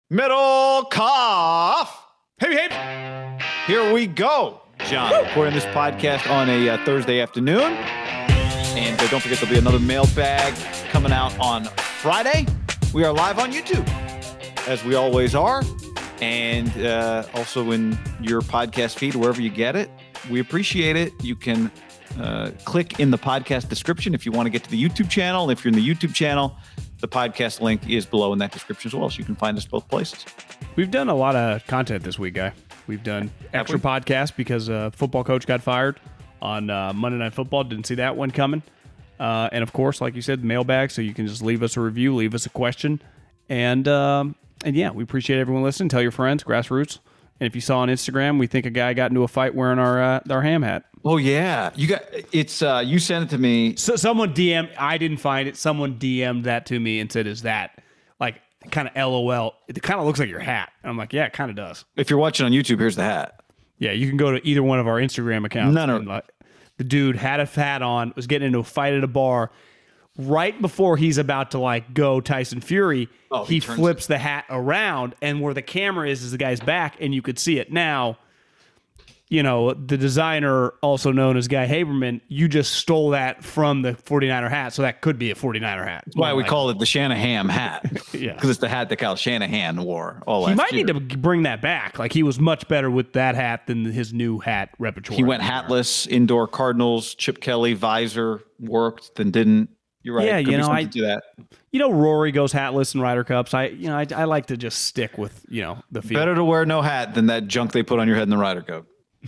Middle cough. Hey. Here we go, John. Recording this podcast on a Thursday afternoon. And don't forget, there'll be another mailbag coming out on Friday. We are live on YouTube, as we always are. And also in your podcast feed, wherever you get it. We appreciate it. You can click in the podcast description if you want to get to the YouTube channel. And if you're in the YouTube channel, the podcast link is below in that description as well, so you can find us both places. We've done a lot of content this week, Guy. We've done extra podcasts because football coach got fired on Monday Night Football. Didn't see that one coming. And, of course, like you said, mailbag, so you can just leave us a review, leave us a question. And yeah, we appreciate everyone listening. Tell your friends, Grassroots. And if you saw on Instagram, we think a guy got into a fight wearing our ham hat. Oh yeah, you sent it to me. So someone DM'd. I didn't find it. Someone DM'd that to me and said, "Is that like kind of LOL? It kind of looks like your hat." And I'm like, "Yeah, it kind of does." If you're watching on YouTube, here's the hat. Yeah, you can go to either one of our Instagram accounts. No. The dude had a hat on, was getting into a fight at a bar. Right before he's about to go Tyson Fury, he flips the hat around, and where the camera is the guy's back, and you could see it. Now, you know, the designer, also known as Guy Haberman, you just stole that from the 49er hat, so that could be a 49er hat. That's why we call it the Shanahan hat. Yeah. Because it's the hat that Kyle Shanahan wore all last year. He might need to bring that back. Like, he was much better with that hat than his new hat repertoire. He went hatless, indoor Cardinals, Chip Kelly, visor, worked, then didn't. You're right. Yeah, I do that. Rory goes hatless in Ryder Cups. I like to just stick with, the field. Better to wear no hat than that junk they put on your head in the Ryder Cup.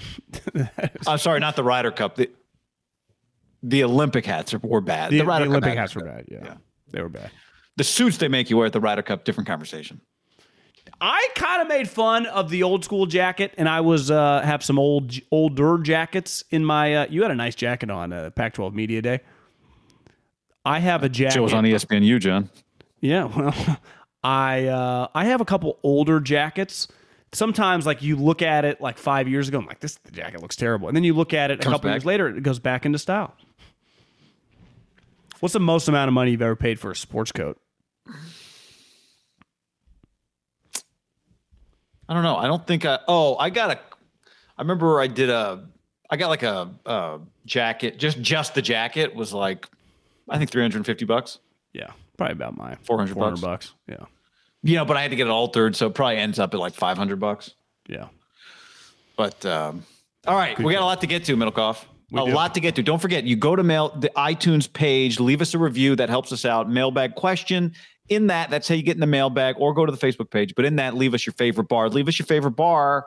I'm sorry, not the Ryder Cup. The Olympic hats were bad. The Olympic hats were bad. Yeah, they were bad. The suits they make you wear at the Ryder Cup, different conversation. I kind of made fun of the old school jacket, and I was have some older jackets in my. You had a nice jacket on Pac-12 Media Day. I have a jacket. It was on ESPNU, John. Yeah, well, I have a couple older jackets. Sometimes, you look at it 5 years ago, I'm like, the jacket looks terrible. And then you look at it a couple years later, it goes back into style. What's the most amount of money you've ever paid for a sports coat? I don't know. I don't think I remember I got a jacket, just the jacket was I think $350. Yeah, probably about mine. $400. Yeah. But I had to get it altered, so it probably ends up at $500. Yeah. But all right, we got a lot to get to, Middlecoff. Lot to get to. Don't forget, you go to the iTunes page, leave us a review that helps us out. Mailbag question. In that's how you get in the mailbag, or go to the Facebook page. But in that, leave us your favorite bar. Leave us your favorite bar.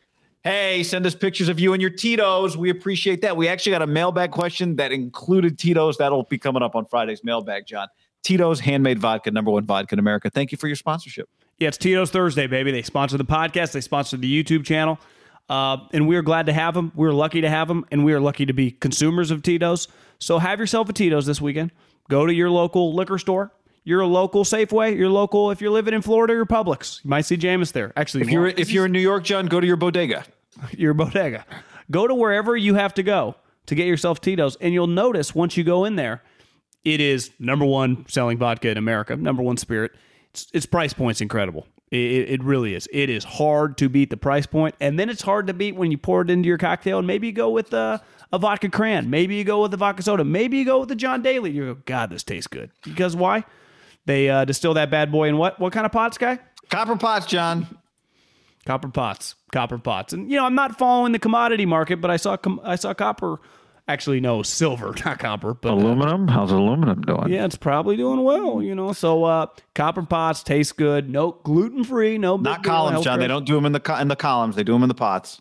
Hey, send us pictures of you and your Tito's. We appreciate that. We actually got a mailbag question that included Tito's. That'll be coming up on Friday's mailbag, John. Tito's Handmade Vodka, #1 vodka in America. Thank you for your sponsorship. Yeah, it's Tito's Thursday, baby. They sponsor the podcast. They sponsor the YouTube channel. And we're glad to have them. We're lucky to have them, and we are lucky to be consumers of Tito's. So have yourself a Tito's this weekend. Go to your local liquor store, your local Safeway, your local, if you're living in Florida, your Publix. You might see Jameis there. Actually, if you're in New York, John, go to your bodega. Your bodega. Go to wherever you have to go to get yourself Tito's, and you'll notice once you go in there, it is #1 selling vodka in America, #1 spirit. Its price point's incredible. It really is. It is hard to beat the price point, and then it's hard to beat when you pour it into your cocktail, and maybe you go with a vodka cran. Maybe you go with the vodka soda. Maybe you go with the John Daly. You go, God, this tastes good. Because why? They distill that bad boy in what? What kind of pots, Guy? Copper pots, John. Copper pots. And, I'm not following the commodity market, but I saw copper. Actually, no, silver, not copper. But aluminum? How's aluminum doing? Yeah, it's probably doing well, So copper pots taste good. No, gluten-free. No, not columns, John. They don't do them in the columns. They do them in the pots.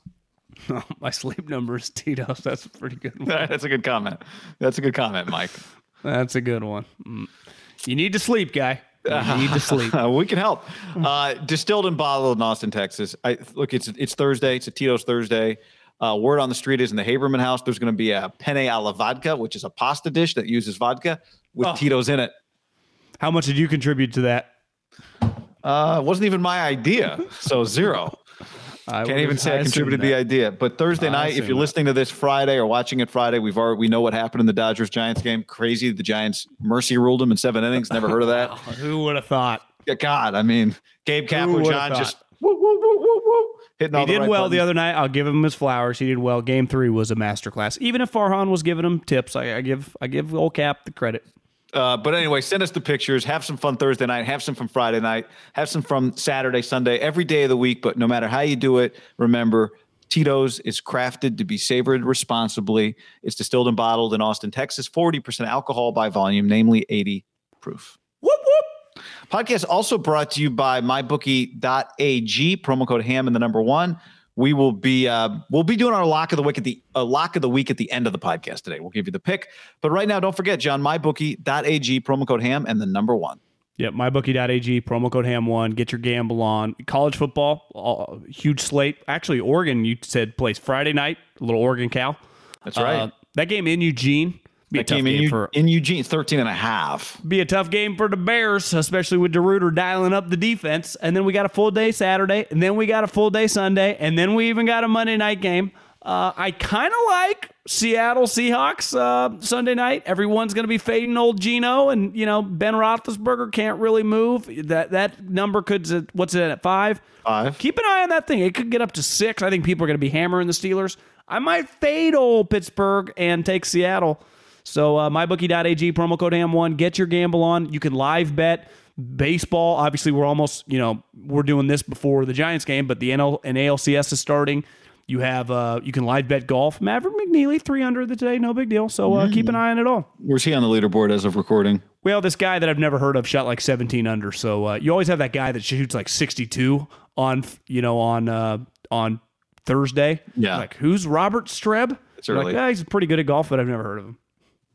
My sleep number is Tito's. That's a pretty good one. That's a good comment. Mike. That's a good one. You need to sleep, Guy. You need to sleep. We can help. Distilled and bottled in Austin, Texas. It's Thursday. It's a Tito's Thursday. Word on the street is in the Haberman house, there's going to be a penne alla vodka, which is a pasta dish that uses vodka with Tito's in it. How much did you contribute to that? It wasn't even my idea, so zero. Can't even say I contributed the idea. But Thursday night, if you're listening to this Friday or watching it Friday, we know what happened in the Dodgers-Giants game. Crazy. The Giants mercy ruled them in 7 innings. Never heard of that. Who would have thought? God, I mean, Gabe Who would've Kapler-John thought? just woo, woo, woo, woo, woo, hitting all He the did right well buttons. the other night. I'll give him his flowers. He did well. Game 3 was a masterclass. Even if Farhan was giving him tips, I give old Cap the credit. But anyway, send us the pictures. Have some fun Thursday night. Have some from Friday night. Have some from Saturday, Sunday, every day of the week. But no matter how you do it, remember, Tito's is crafted to be savored responsibly. It's distilled and bottled in Austin, Texas. 40% alcohol by volume, namely 80 proof. Whoop, whoop. Podcast also brought to you by mybookie.ag, promo code HAM and the number 1. We will be doing our lock of the week at the end of the podcast today. We'll give you the pick. But right now, don't forget, John, mybookie.ag, promo code HAM and the number 1. Yep, mybookie.ag, promo code HAM1. Get your gamble on. College football, huge slate. Actually, Oregon, you said, plays Friday night, a little Oregon Cal. That's right. That game in Eugene. Be a That tough game game in Eugene, 13.5. Be a tough game for the Bears, especially with DeRuyter dialing up the defense. And then we got a full day Saturday, and then we got a full day Sunday, and then we even got a Monday night game. I kind of like Seattle Seahawks Sunday night. Everyone's going to be fading old Geno, and Ben Roethlisberger can't really move. That number could, what's it at 5? 5. Keep an eye on that thing. It could get up to 6. I think people are going to be hammering the Steelers. I might fade old Pittsburgh and take Seattle. So mybookie.ag, promo code HAM1. Get your gamble on. You can live bet baseball. Obviously, we're almost, we're doing this before the Giants game, but the NL and ALCS is starting. You have you can live bet golf. Maverick McNeely, 300 today, no big deal. So keep an eye on it all. Where's he on the leaderboard as of recording? Well, this guy that I've never heard of shot like 17 under. So you always have that guy that shoots like 62 on Thursday. Yeah. Like, who's Robert Streb? It's You're early. like, he's pretty good at golf, but I've never heard of him.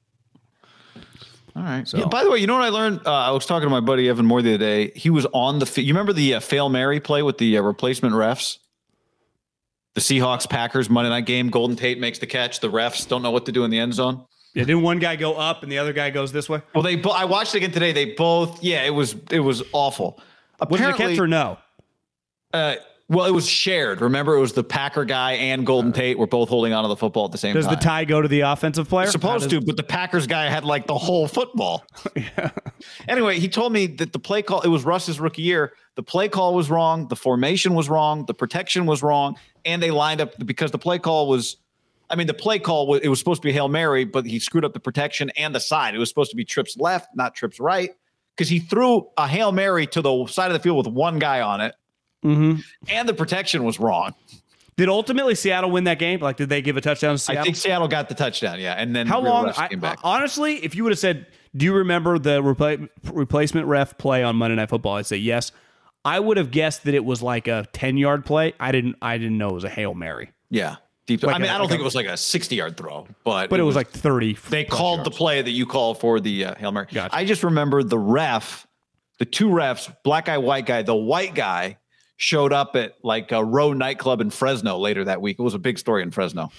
All right. So- Yeah, by the way, you know what I learned? I was talking to my buddy Evan Moore the other day. He was on the you remember the Fail Mary play with the replacement refs? The Seahawks-Packers Monday night game. Golden Tate makes the catch. The refs don't know what to do in the end zone. Yeah, didn't one guy go up and the other guy goes this way? Well, I watched it again today. They both, it was awful. Was it a catch or no? Well, it was shared. Remember, it was the Packer guy and Golden Tate were both holding onto the football at the same Does time. the tie go to the offensive player? Supposed to, but the Packers guy had like the whole football. Yeah. Anyway, he told me that the play call, it was Russ's rookie year. The play call was wrong. The formation was wrong. The protection was wrong. And they lined up because the play call was, it was supposed to be a Hail Mary, but he screwed up the protection and the side. It was supposed to be trips left, not trips right, because he threw a Hail Mary to the side of the field with one guy on it. Mm-hmm. And the protection was wrong. Did ultimately Seattle win that game? Like, did they give a touchdown to Seattle? I think Seattle got the touchdown, yeah. And then How the real long? refs came back. Honestly, if you would have said, do you remember the replacement ref play on Monday Night Football? I'd say yes. I would have guessed that it was like a 10-yard play. I didn't know it was a Hail Mary. Yeah. Deep. Like I mean, a- I don't like think a- it was like a 60-yard throw, but But it was like 30. they called the yards. play that you called for the Hail Mary. Gotcha. I just remember the two refs, black guy, white guy. The white guy showed up at like a Row nightclub in Fresno later that week. It was a big story in Fresno.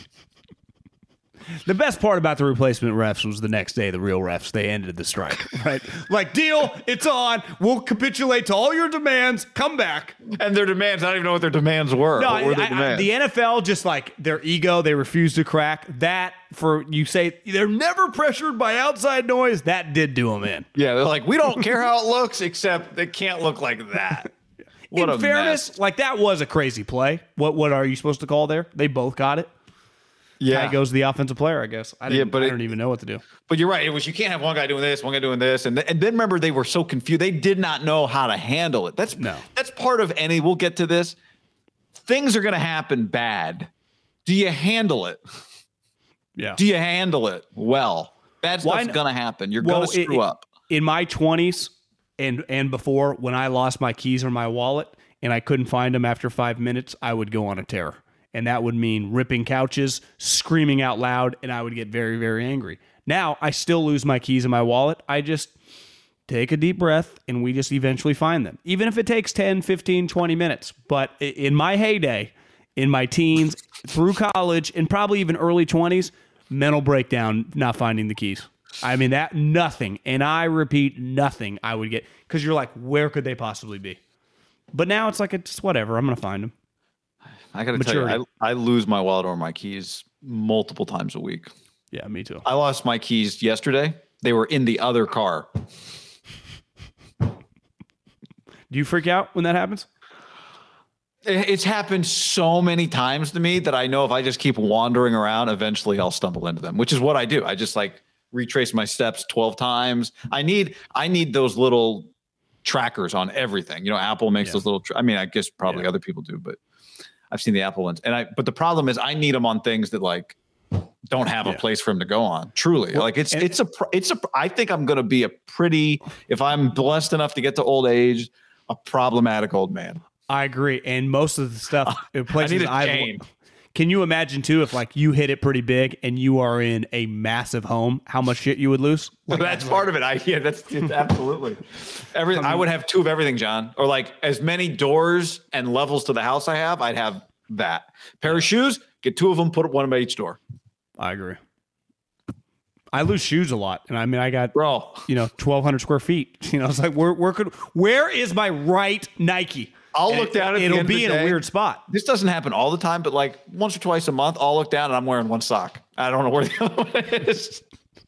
The best part about the replacement refs was the next day, the real refs, they ended the strike, right? Like, deal, it's on. We'll capitulate to all your demands. Come back. And their demands, I don't even know what their demands were. No, What were their demands? the NFL, just like their ego, they refuse to crack. That, for you say, they're never pressured by outside noise, that did do them in. Yeah, they're like, we don't care how it looks, except it can't look like that. What a In fairness, mess. like that was a crazy play. What are you supposed to call there? They both got it. Yeah, Guy goes to the offensive player, I guess. I don't even know what to do. But you're right. It was, you can't have one guy doing this, one guy doing this. And then remember, they were so confused. They did not know how to handle it. That's part of any, we'll get to this. Things are going to happen bad. Do you handle it? Yeah. Do you handle it well? Bad stuff's going to happen. You're going to screw up. In my 20s and before, when I lost my keys or my wallet and I couldn't find them after 5 minutes, I would go on a tear. And that would mean ripping couches, screaming out loud, and I would get very, very angry. Now, I still lose my keys and my wallet. I just take a deep breath, and we just eventually find them. Even if it takes 10, 15, 20 minutes. But in my heyday, in my teens, through college, and probably even early 20s, mental breakdown, not finding the keys. I mean, nothing. And I repeat, nothing I would get. Because you're like, where could they possibly be? But now it's like, it's whatever. I'm going to find them. I got to tell you, I lose my wallet or my keys multiple times a week. Yeah, me too. I lost my keys yesterday. They were in the other car. Do you freak out when that happens? It's happened so many times to me that I know if I just keep wandering around, eventually I'll stumble into them, which is what I do. I just like retrace my steps 12 times. I need those little trackers on everything. You know, Apple makes those little, I mean, I guess probably other people do, but I've seen the Apple ones. But the problem is I need them on things that like don't have a place for them to go on. Truly. Well, like I think I'm going to be if I'm blessed enough to get to old age, a problematic old man. I agree. And most of the stuff, places chain. Can you imagine too, if like you hit it pretty big and you are in a massive home, how much shit you would lose? Like, that's part of it. That's absolutely everything. I would have 2 of everything, John, or like as many doors and levels to the house I have. I'd have that pair of shoes, get 2 of them, put one by each door. I agree. I lose shoes a lot. And I mean, I got, 1,200 square feet, it's like, where is my right Nike? I'll look down at it'll be in a weird spot. This doesn't happen all the time, but like once or twice a month, I'll look down and I'm wearing one sock. I don't know where the other one is.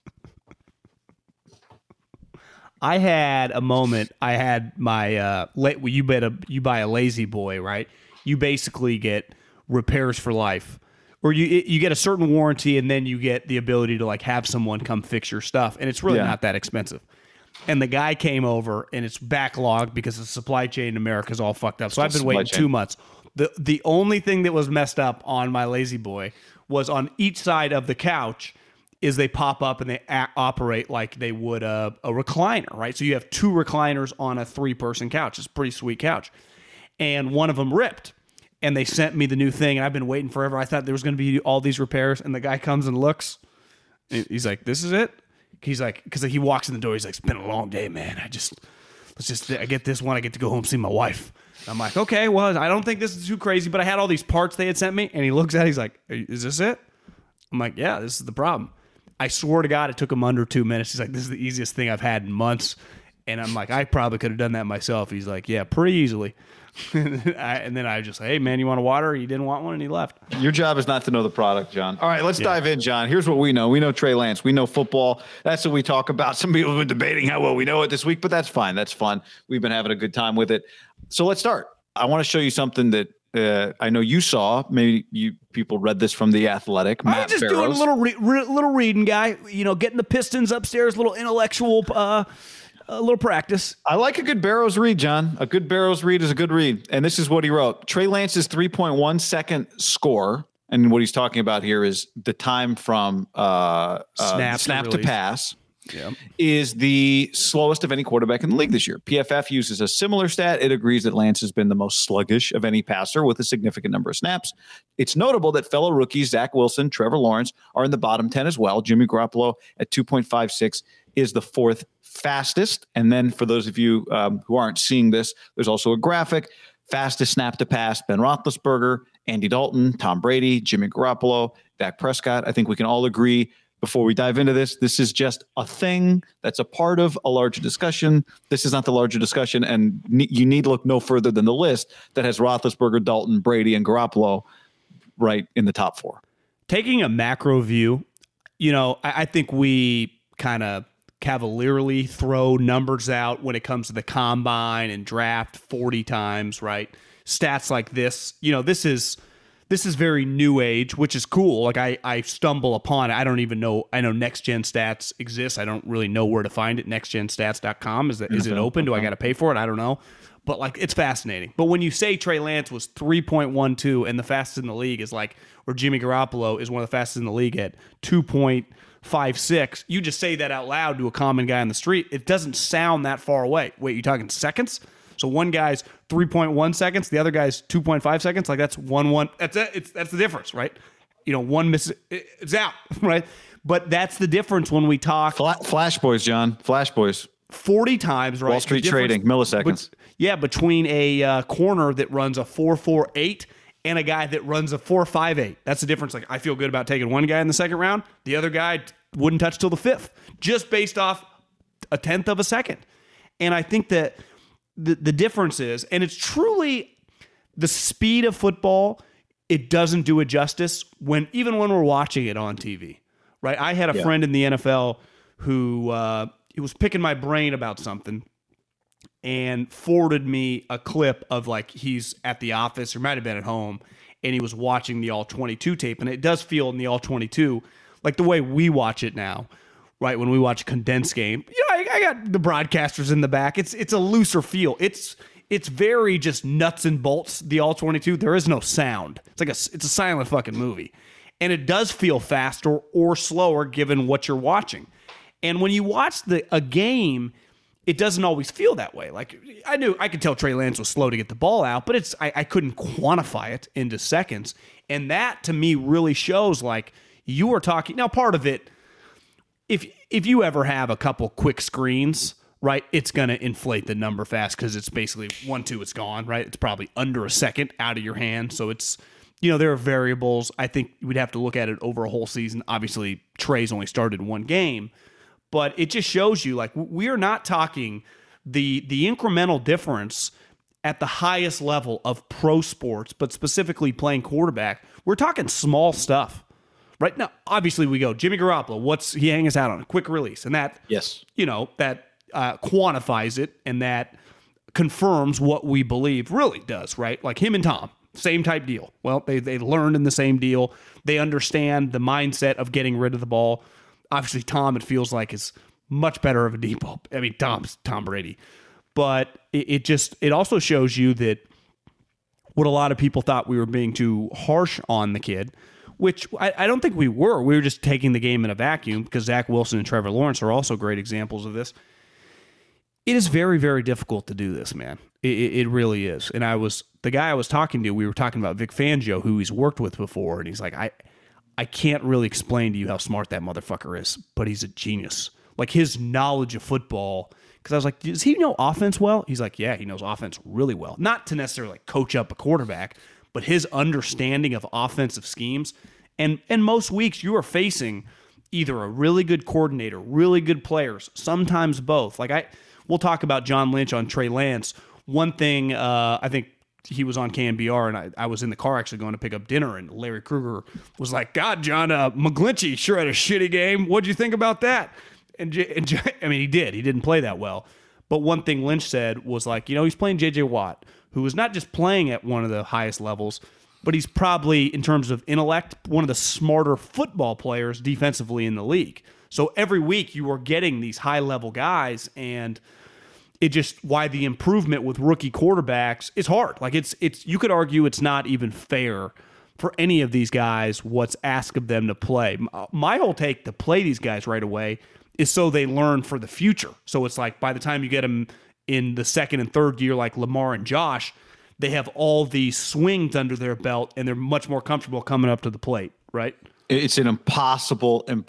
I had a moment. I had my you buy a Lazy Boy, right? You basically get repairs for life, or you get a certain warranty, and then you get the ability to like have someone come fix your stuff, and it's really not that expensive. And the guy came over, and it's backlogged because the supply chain in America is all fucked up. So I've been waiting 2 months. The only thing that was messed up on my Lazy Boy was on each side of the couch is they pop up and they operate like they would a recliner, right? So you have 2 recliners on a 3-person couch. It's a pretty sweet couch. And one of them ripped. And they sent me the new thing, and I've been waiting forever. I thought there was going to be all these repairs, and the guy comes and looks. And he's like, "This is it?" He's like, because he walks in the door. He's like, "It's been a long day, man. I get this one. I get to go home and see my wife." And I'm like, "Okay, well, I don't think this is too crazy, but I had all these parts they had sent me." And he looks at it. He's like, "Is this it?" I'm like, "Yeah, this is the problem." I swear to God, it took him under 2 minutes. He's like, "This is the easiest thing I've had in months." And I'm like, "I probably could have done that myself." He's like, "Yeah, pretty easily." And then I just, "Hey, man, you want a water?" He didn't want one, and he left. Your job is not to know the product, John. All right, let's dive in, John. Here's what we know. We know Trey Lance. We know football. That's what we talk about. Some people have been debating how well we know it this week, but that's fine. That's fun. We've been having a good time with it. So let's start. I want to show you something that I know you saw. Maybe you people read this from The Athletic. I was just doing a little reading, guy. Getting the Pistons upstairs, little intellectual a little practice. I like a good Barrows read, John. A good Barrows read is a good read. And this is what he wrote. Trey Lance's 3.1 second score. And what he's talking about here is the time from snap to pass is the slowest of any quarterback in the league this year. PFF uses a similar stat. It agrees that Lance has been the most sluggish of any passer with a significant number of snaps. It's notable that fellow rookies Zach Wilson, Trevor Lawrence are in the bottom 10 as well. Jimmy Garoppolo at 2.56 is the 4th fastest. And then for those of you who aren't seeing this, there's also a graphic. Fastest snap to pass, Ben Roethlisberger, Andy Dalton, Tom Brady, Jimmy Garoppolo, Dak Prescott. I think we can all agree before we dive into this, this is just a thing that's a part of a larger discussion. This is not the larger discussion, and you need to look no further than the list that has Roethlisberger, Dalton, Brady, and Garoppolo right in the top 4. Taking a macro view, I think we kind of cavalierly throw numbers out when it comes to the combine and draft 40 times, right? Stats like this, this is very new age, which is cool. Like I stumble upon it. I don't even know. I know Next Gen Stats exists. I don't really know where to find it. NextGenStats.com. Is it open? Do I got to pay for it? I don't know. But like, it's fascinating. But when you say Trey Lance was 3.12 and the fastest in the league is like, or Jimmy Garoppolo is one of the fastest in the league at 2.56, you just say that out loud to a common guy on the street. It doesn't sound that far away. Wait, you talking seconds? So one guy's 3.1 seconds, the other guy's 2.5 seconds. Like that's 1. That's it. That's the difference, right? One miss, it's out, right? But that's the difference when we talk. Flash boys, John. Flash boys. 40 times, right? Wall Street trading, milliseconds. Between a corner that runs a 4.48 and a guy that runs a 4.58. That's the difference. Like, I feel good about taking one guy in the second round. The other guy wouldn't touch till the 5th, just based off a 1/10 of a second. And I think that the difference is, and it's truly the speed of football, it doesn't do it justice even when we're watching it on TV, right? I had a friend in the NFL who he was picking my brain about something, and forwarded me a clip of like he's at the office or might have been at home and he was watching the All-22 tape. And it does feel in the All-22 like the way we watch it now, right? When we watch a condensed game, I got the broadcasters in the back. It's a looser feel. It's very just nuts and bolts, the All-22. There is no sound. It's a silent fucking movie. And it does feel faster or slower given what you're watching. And when you watch a game, it doesn't always feel that way. Like I could tell Trey Lance was slow to get the ball out, but I couldn't quantify it into seconds. And that to me really shows like you are talking. Now part of it, if you ever have a couple quick screens, right, it's going to inflate the number fast because it's basically 1-2, it's gone, right? It's probably under a second out of your hand. So it's, there are variables. I think we'd have to look at it over a whole season. Obviously, Trey's only started one game. But it just shows you, like, we are not talking the incremental difference at the highest level of pro sports, but specifically playing quarterback. We're talking small stuff. Right now, obviously, we go, Jimmy Garoppolo, he hang his hat on? A quick release. And that, yes, that quantifies it and that confirms what we believe really does, right? Like him and Tom, same type deal. Well, they learned in the same deal. They understand the mindset of getting rid of the ball. Obviously, Tom, it feels like, is much better of a depot. I mean, Tom's Tom Brady. But it also shows you that what a lot of people thought we were being too harsh on the kid, which I don't think we were. We were just taking the game in a vacuum because Zach Wilson and Trevor Lawrence are also great examples of this. It is very, very difficult to do this, man. It really is. And the guy I was talking to, we were talking about Vic Fangio, who he's worked with before, and he's like, I can't really explain to you how smart that motherfucker is, but he's a genius. Like his knowledge of football, because I was like, does he know offense well? He's like, yeah, he knows offense really well. Not to necessarily like coach up a quarterback, but his understanding of offensive schemes. And most weeks you are facing either a really good coordinator, really good players, sometimes both. Like we'll talk about John Lynch on Trey Lance. One thing I think he was on KNBR, and I was in the car actually going to pick up dinner, and Larry Krueger was like, God, John, McGlinchey sure had a shitty game. What'd you think about that? And I mean, he did. He didn't play that well. But one thing Lynch said was like, he's playing J.J. Watt, who is not just playing at one of the highest levels, but he's probably, in terms of intellect, one of the smarter football players defensively in the league. So every week you are getting these high-level guys, and it just why the improvement with rookie quarterbacks is hard. Like it's you could argue it's not even fair for any of these guys what's asked of them to play. My whole take to play these guys right away is so they learn for the future. So it's like by the time you get them in the second and third year, like Lamar and Josh, they have all these swings under their belt and they're much more comfortable coming up to the plate, right? It's an impossible thing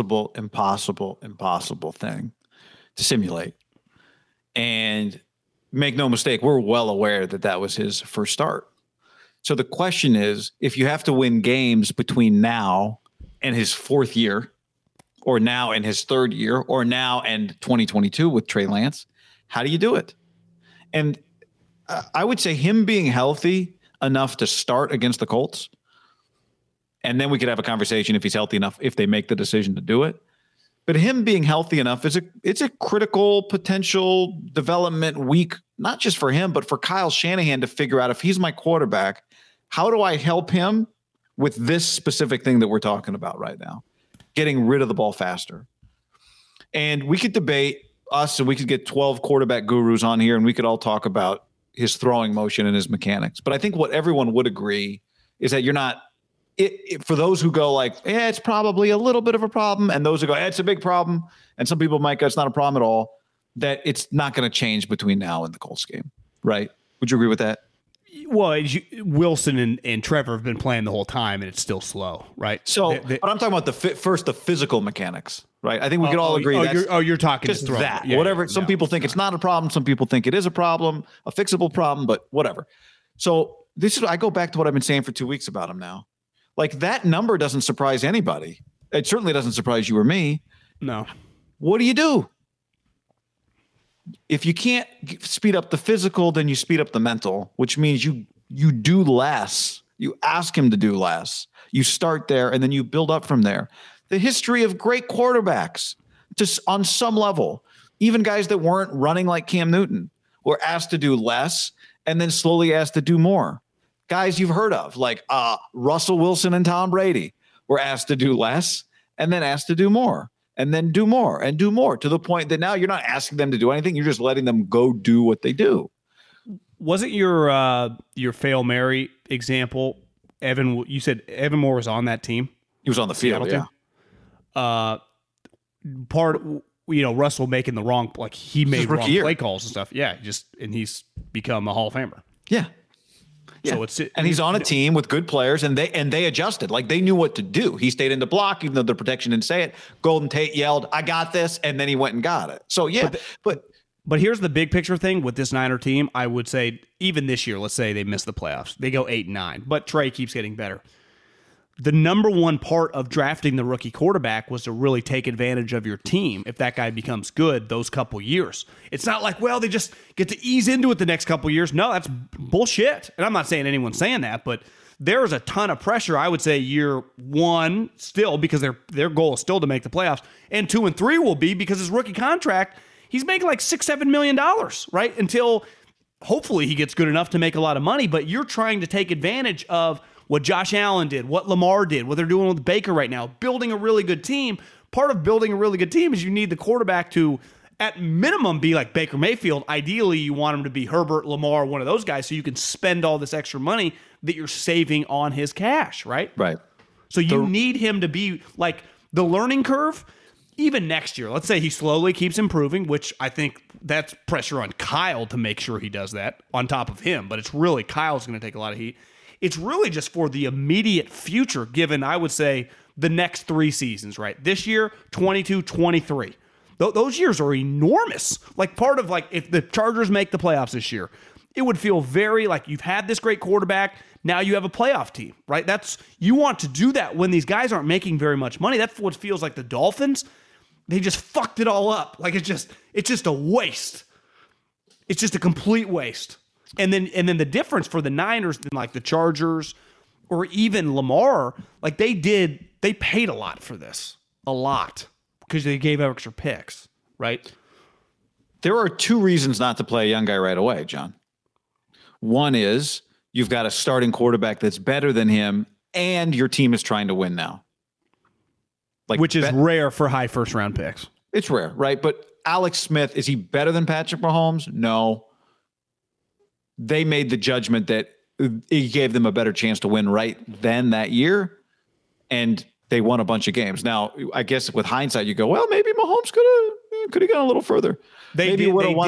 to simulate. And make no mistake, we're well aware that was his first start. So the question is, if you have to win games between now and his fourth year, or now and his third year, or now and 2022 with Trey Lance, how do you do it? And I would say him being healthy enough to start against the Colts, and then we could have a conversation if he's healthy enough, if they make the decision to do it. But him being healthy enough it's a critical potential development week, not just for him, but for Kyle Shanahan to figure out if he's my quarterback, how do I help him with this specific thing that we're talking about right now, getting rid of the ball faster. And we could debate us, and we could get 12 quarterback gurus on here, and we could all talk about his throwing motion and his mechanics. But I think what everyone would agree is that you're not, for those who go like, it's probably a little bit of a problem, and those who go, it's a big problem, and some people might go, it's not a problem at all, that it's not going to change between now and the Colts game, right? Would you agree with that? Well, Wilson and Trevor have been playing the whole time, and it's still slow, right? So, but I'm talking about the physical mechanics, right? I think we could all agree. You're talking just that. Yeah, whatever. Some people think it's not a problem. Some people think it is a problem, a fixable problem, but whatever. So I go back to what I've been saying for 2 weeks about him now. Like, that number doesn't surprise anybody. It certainly doesn't surprise you or me. No. What do? If you can't speed up the physical, then you speed up the mental, which means you do less. You ask him to do less. You start there, and then you build up from there. The history of great quarterbacks, just on some level, even guys that weren't running like Cam Newton, were asked to do less and then slowly asked to do more. Guys you've heard of, like Russell Wilson and Tom Brady, were asked to do less and then asked to do more and then do more and do more, to the point that now you're not asking them to do anything. You're just letting them go do what they do. Wasn't your Fail Mary example, Evan? You said Evan Moore was on that team. He was on the field, yeah. Russell making the wrong, like he made wrong year. Play calls and stuff. Yeah, and he's become a Hall of Famer. Yeah. So he's on a team with good players, and they adjusted. Like, they knew what to do. He stayed in the block, even though the protection didn't say it. Golden Tate yelled, "I got this," and then he went and got it. So yeah, but here's the big picture thing with this Niner team. I would say even this year, let's say they miss the playoffs, they go 8-9, but Trey keeps getting better. The number one part of drafting the rookie quarterback was to really take advantage of your team if that guy becomes good those couple years. It's not like, well, they just get to ease into it the next couple years. No, that's bullshit. And I'm not saying anyone's saying that, but there is a ton of pressure, I would say, year one still, because their goal is still to make the playoffs. And 2 and 3 will be because his rookie contract, he's making like $6-7 million, right? Until hopefully he gets good enough to make a lot of money. But you're trying to take advantage of what Josh Allen did, what Lamar did, what they're doing with Baker right now, building a really good team. Part of building a really good team is you need the quarterback to, at minimum, be like Baker Mayfield. Ideally, you want him to be Herbert, Lamar, one of those guys, so you can spend all this extra money that you're saving on his cash, right? Right. So you need him to be like the learning curve. Even next year, let's say he slowly keeps improving, which I think that's pressure on Kyle to make sure he does that on top of him. But it's really Kyle's going to take a lot of heat. It's really just for the immediate future, given, I would say, the next 3 seasons, right? This year, 22, 23. Those years are enormous. Like, part of, like, if the Chargers make the playoffs this year, it would feel very like you've had this great quarterback, now you have a playoff team, right? You want to do that when these guys aren't making very much money. That's what feels like the Dolphins. They just fucked it all up. Like, it's just a waste. It's just a complete waste. And then the difference for the Niners than like the Chargers or even Lamar, like they paid a lot for this. A lot. Because they gave extra picks, right? There are 2 reasons not to play a young guy right away, John. One is you've got a starting quarterback that's better than him, and your team is trying to win now. Which is rare for high first-round picks. It's rare, right? But Alex Smith, is he better than Patrick Mahomes? No. They made the judgment that it gave them a better chance to win right then that year, and they won a bunch of games. Now, I guess with hindsight, you go, well, maybe Mahomes could have gone a little further. They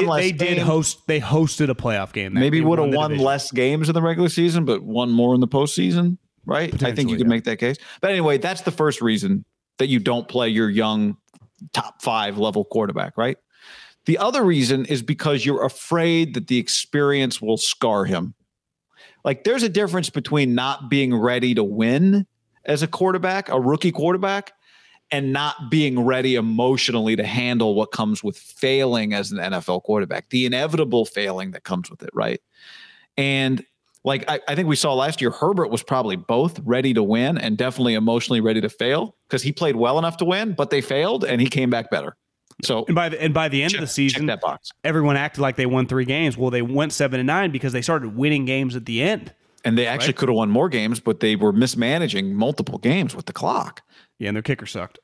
hosted a playoff game. Maybe would have won less games in the regular season, but won more in the postseason, right? I think you could make that case. But anyway, that's the first reason that you don't play your young top 5 level quarterback, right? The other reason is because you're afraid that the experience will scar him. Like, there's a difference between not being ready to win as a quarterback, a rookie quarterback, and not being ready emotionally to handle what comes with failing as an NFL quarterback, the inevitable failing that comes with it, right? And like I think we saw last year, Herbert was probably both ready to win and definitely emotionally ready to fail, because he played well enough to win, but they failed and he came back better. So and by the end of the season, that box. Everyone acted like they won 3 games. Well, they went 7-9 because they started winning games at the end. And they actually could have won more games, but they were mismanaging multiple games with the clock. Yeah, and their kicker sucked.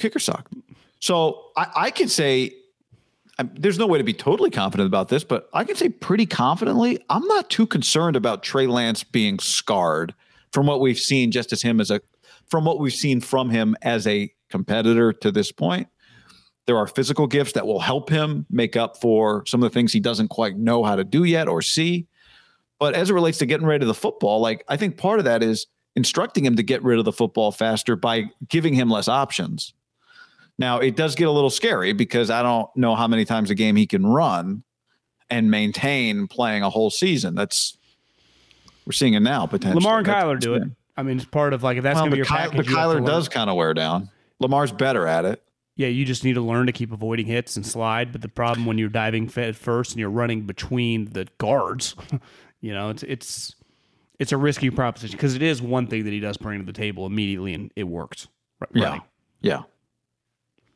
So I could say, there's no way to be totally confident about this, but I can say pretty confidently, I'm not too concerned about Trey Lance being scarred from what we've seen from him as a competitor to this point. There are physical gifts that will help him make up for some of the things he doesn't quite know how to do yet or see. But as it relates to getting rid of the football, like, I think part of that is instructing him to get rid of the football faster by giving him less options. Now, it does get a little scary because I don't know how many times a game he can run and maintain playing a whole season. We're seeing it now potentially. Lamar and Kyler do it. I mean, it's part of, like, if that's going to be your package. But Kyler does kind of wear down. Lamar's better at it. Yeah, you just need to learn to keep avoiding hits and slide. But the problem when you're diving first and you're running between the guards, it's a risky proposition, because it is one thing that he does bring to the table immediately, and it works. Running. Yeah.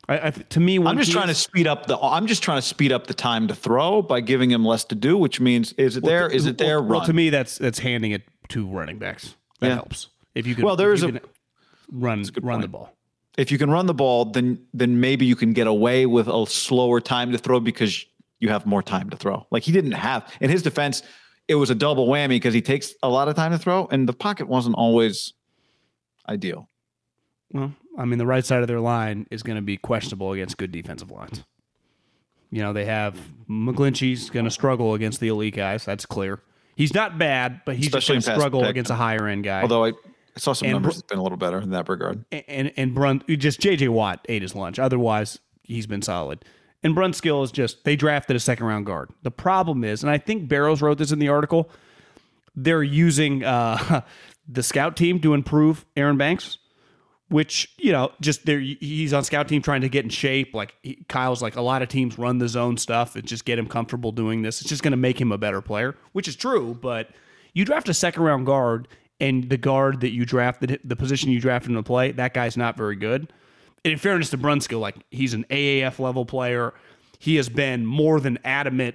To me, I'm just trying to speed up the time to throw by giving him less to do, which means is it there? Run. Well, to me, that's handing it to running backs. That helps. If you can, run the ball. If you can run the ball, then maybe you can get away with a slower time to throw because you have more time to throw. Like he didn't have, in his defense, it was a double whammy because he takes a lot of time to throw, and the pocket wasn't always ideal. Well, I mean, the right side of their line is going to be questionable against good defensive lines. They have McGlinchey's going to struggle against the elite guys. That's clear. He's not bad, but he's just going to struggle against a higher end guy. Although I saw some numbers that's been a little better in that regard. And Brunt, just J.J. Watt ate his lunch. Otherwise, he's been solid. And Brunskill is just, they drafted a second-round guard. The problem is, and I think Barrows wrote this in the article, they're using the scout team to improve Aaron Banks, which, he's on scout team trying to get in shape. Like Kyle's like, a lot of teams run the zone stuff and just get him comfortable doing this. It's just going to make him a better player, which is true. But you draft a second-round guard, and the guard that you drafted, the position you drafted him to play, that guy's not very good. And in fairness to Brunskill, like he's an AAF level player. He has been more than adequate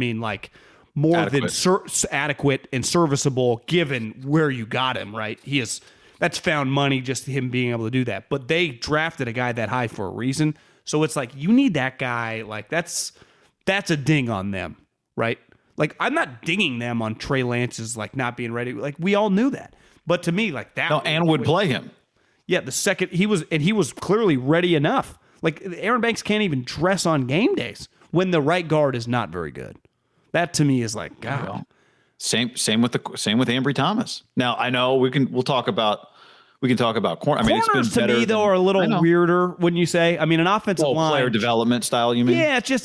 and serviceable given where you got him, right? That's found money, just him being able to do that. But they drafted a guy that high for a reason. So it's like, you need that guy. Like that's a ding on them, right? Like I'm not dinging them on Trey Lance's like not being ready. Like we all knew that. But to me, like that. No, and would play him. Yeah, the second he was clearly ready enough. Like Aaron Banks can't even dress on game days when the right guard is not very good. That to me is like, God. Same with Ambry Thomas. Now I know we can talk about corner. I mean, corners it's been to me though are a little weirder. Wouldn't you say? I mean, an offensive line player development style. You mean? Yeah, it's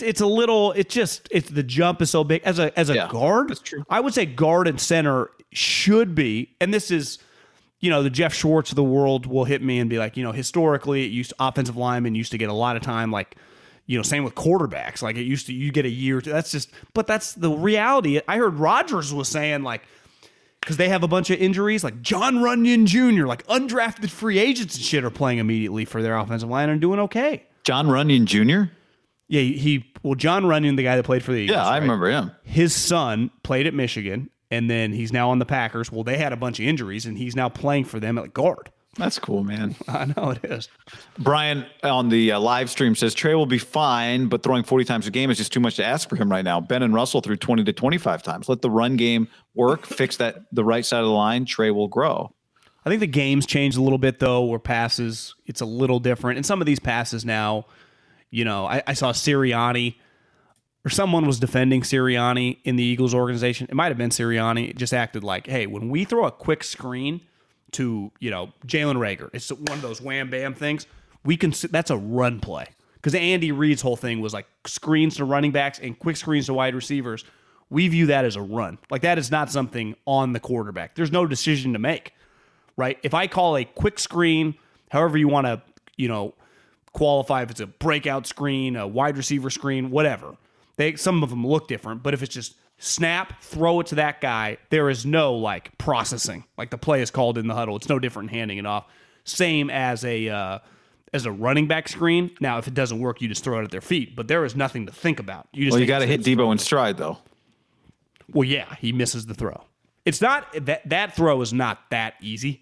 the jump is so big as a guard. That's true. I would say guard and center should be, and this is, the Jeff Schwartz of the world will hit me and be like, historically, offensive linemen used to get a lot of time, like. Same with quarterbacks. Like it used to, you get a year. But that's the reality. I heard Rodgers was saying like, because they have a bunch of injuries, like John Runyon Jr., like undrafted free agents and shit are playing immediately for their offensive line and doing okay. John Runyon Jr.? Yeah, John Runyon, the guy that played for the Eagles. Yeah, I remember him. His son played at Michigan, and then he's now on the Packers. Well, they had a bunch of injuries, and he's now playing for them at guard. That's cool, man. I know it is. Brian on the live stream says Trey will be fine, but throwing 40 times a game is just too much to ask for him right now. Ben and Russell threw 20 to 25 times. Let the run game work. Fix the right side of the line. Trey will grow. I think the game's changed a little bit, though, where passes, it's a little different. And some of these passes now, I saw Sirianni, or someone was defending Sirianni in the Eagles organization. It might have been Sirianni. It just acted like, hey, when we throw a quick screen to, Jalen Reagor, it's one of those wham bam things. That's a run play. Because Andy Reid's whole thing was like screens to running backs and quick screens to wide receivers. We view that as a run. Like that is not something on the quarterback. There's no decision to make, right? If I call a quick screen, however you want to, qualify, if it's a breakout screen, a wide receiver screen, whatever. Some of them look different, but if it's just snap, throw it to that guy, there is no processing. Like the play is called in the huddle. It's no different than handing it off. Same as a running back screen. Now, if it doesn't work, you just throw it at their feet. But there is nothing to think about. You got to hit Debo in stride, though. Well, yeah, he misses the throw. It's not that throw is not that easy,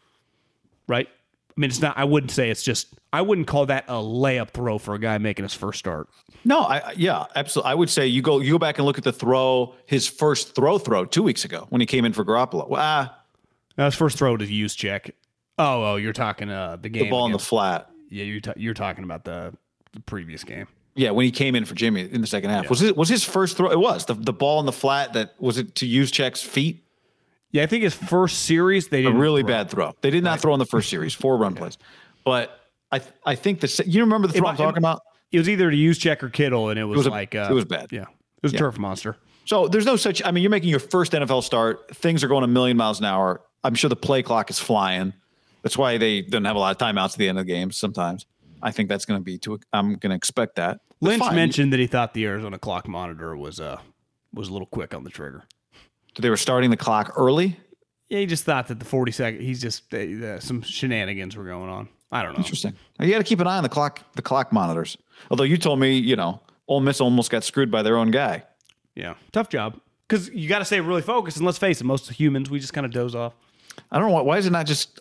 right? I mean, it's not. I wouldn't say it's just. I wouldn't call that a layup throw for a guy making his first start. No, yeah, absolutely. I would say you go back and look at the throw, his first throw 2 weeks ago when he came in for Garoppolo. Now his first throw to Juszczyk. Oh, you're talking the game. The ball in the flat. Yeah, you're talking about the previous game. Yeah, when he came in for Jimmy in the second half. Yeah. Was his first throw? It was the ball in the flat. That was it to Juszczyk's feet. Yeah, I think his first series they did a really bad throw. They did not throw in the first series, 4 run plays. But I think you remember the throw I'm talking about? It was either to Juszczyk or Kittle, and it was it was bad. Yeah, it was a turf monster. So there's no such. I mean, you're making your first NFL start. Things are going a million miles an hour. I'm sure the play clock is flying. That's why they don't have a lot of timeouts at the end of the game. Sometimes I think that's going to be I'm going to expect that. Lynch mentioned that he thought the Arizona clock monitor was a little quick on the trigger. They were starting the clock early. Yeah, he just thought that the 40 second. He's just some shenanigans were going on. I don't know. Interesting. You got to keep an eye on the clock monitors. Although you told me, Ole Miss almost got screwed by their own guy. Yeah, tough job. Because you got to stay really focused. And let's face it, most humans, we just kind of doze off. I don't know why is it not just.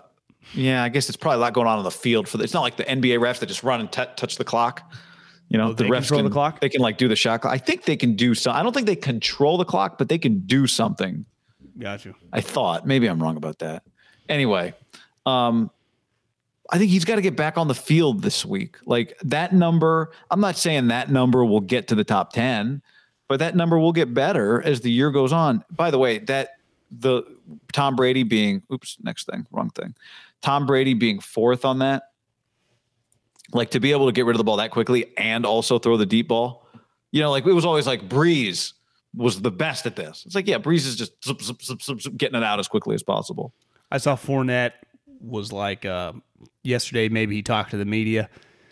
I guess it's probably a lot going on the field for. It's not like the NBA refs that just run and touch the clock. The refs control the clock. They can do the shot clock. I think they can do some. I don't think they control the clock, but they can do something. Got you. I thought maybe I'm wrong about that. Anyway, I think he's got to get back on the field this week. Like that number. I'm not saying that number will get to the top 10, but that number will get better as the year goes on. By the way, the Tom Brady being wrong thing. Tom Brady being fourth on that. Like to be able to get rid of the ball that quickly and also throw the deep ball. Like it was always like Breeze was the best at this. It's like, yeah, Breeze is just getting it out as quickly as possible. I saw Fournette was like yesterday, maybe he talked to the media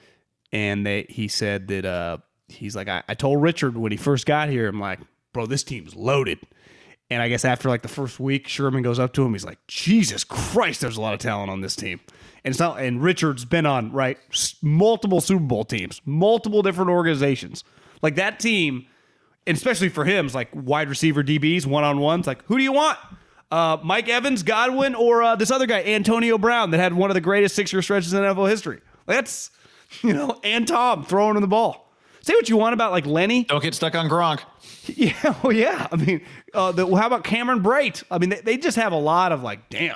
and he said that he's like, I told Richard when he first got here, I'm like, bro, this team's loaded. And I guess after like the first week, Sherman goes up to him. He's like, Jesus Christ, there's a lot of talent on this team. And Richard's been on multiple Super Bowl teams, multiple different organizations. Like that team, and especially for him, it's like wide receiver DBs, one-on-ones. Like, who do you want? Mike Evans, Godwin, or this other guy, Antonio Brown, that had one of the greatest 6-year stretches in NFL history. That's, and Tom throwing him the ball. Say what you want about like Lenny. Don't get stuck on Gronk. Yeah, well, yeah. I mean, how about Cameron Brate? I mean, they just have a lot of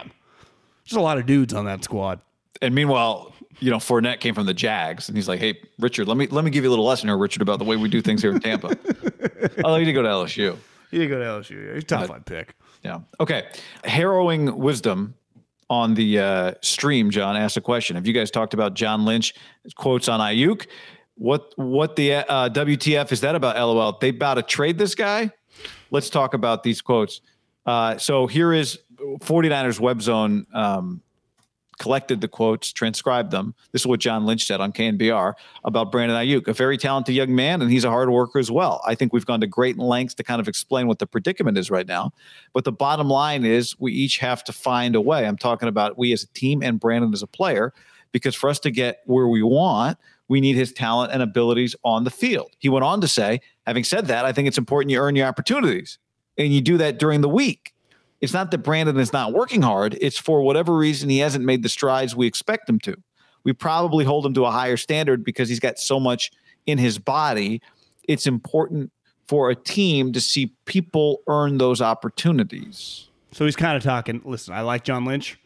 just a lot of dudes on that squad. And meanwhile, Fournette came from the Jags, and he's like, "Hey, Richard, let me give you a little lesson here, Richard, about the way we do things here in Tampa." Oh, he did go to LSU. He did go to LSU. He's a top 5 pick. Yeah. Okay. Harrowing Wisdom on the stream, John, asked a question. Have you guys talked about John Lynch quotes on Ayuk? What the WTF is that about? LOL. They about to trade this guy? Let's talk about these quotes. So here is 49ers Web Zone collected the quotes, transcribed them. This is what John Lynch said on KNBR about Brandon Ayuk, a very talented young man, and he's a hard worker as well. I think we've gone to great lengths to kind of explain what the predicament is right now. But the bottom line is we each have to find a way. I'm talking about we as a team and Brandon as a player, because for us to get where we want, we need his talent and abilities on the field. He went on to say, having said that, I think it's important you earn your opportunities, and you do that during the week. It's not that Brandon is not working hard. It's for whatever reason he hasn't made the strides we expect him to. We probably hold him to a higher standard because he's got so much in his body. It's important for a team to see people earn those opportunities. So he's kind of talking, listen, I like John Lynch.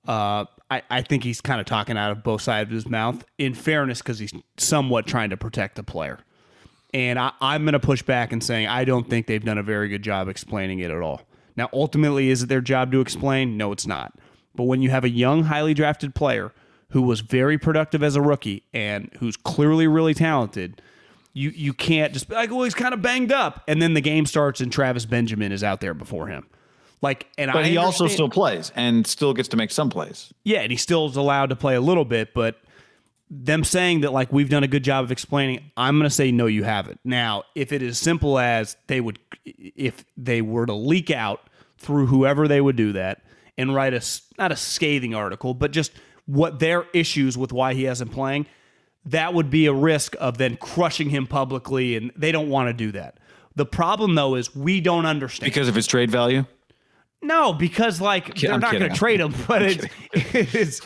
I think he's kind of talking out of both sides of his mouth, in fairness, because he's somewhat trying to protect the player. And I'm going to push back and saying I don't think they've done a very good job explaining it at all. Now, ultimately, is it their job to explain? No, it's not. But when you have a young, highly drafted player who was very productive as a rookie and who's clearly really talented, you can't just be like, well, he's kind of banged up. And then the game starts and Travis Benjamin is out there before him. But he also still plays and still gets to make some plays. Yeah, and he still is allowed to play a little bit, but them saying that we've done a good job of explaining, I'm going to say no, you haven't. Now, if it is simple as if they were to leak out through whoever they would do that and write not a scathing article, but just what their issues with why he hasn't playing, that would be a risk of then crushing him publicly, and they don't want to do that. The problem, though, is we don't understand. Because of his trade value? No, because they're not going to trade him, but it's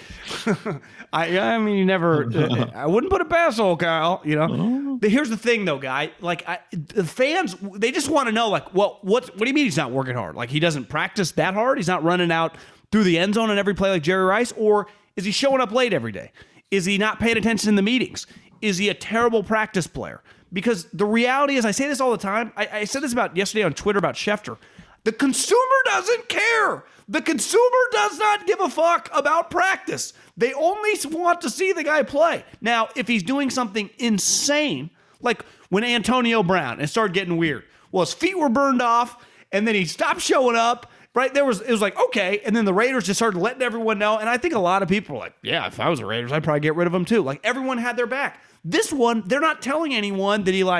I mean, you never. I wouldn't put it past old Kyle. Here's the thing, though, guy. The fans, they just want to know, well, what do you mean he's not working hard? He doesn't practice that hard. He's not running out through the end zone on every play like Jerry Rice, or is he showing up late every day? Is he not paying attention in the meetings? Is he a terrible practice player? Because the reality is, I say this all the time. I said this about yesterday on Twitter about Schefter. The consumer doesn't care. The consumer does not give a fuck about practice. They only want to see the guy play. Now, if he's doing something insane, like when Antonio Brown, it started getting weird. Well, his feet were burned off, and then he stopped showing up. Right? It was like, okay. And then the Raiders just started letting everyone know. And I think a lot of people were like, yeah, if I was the Raiders, I'd probably get rid of him too. Everyone had their back. This one, they're not telling anyone that he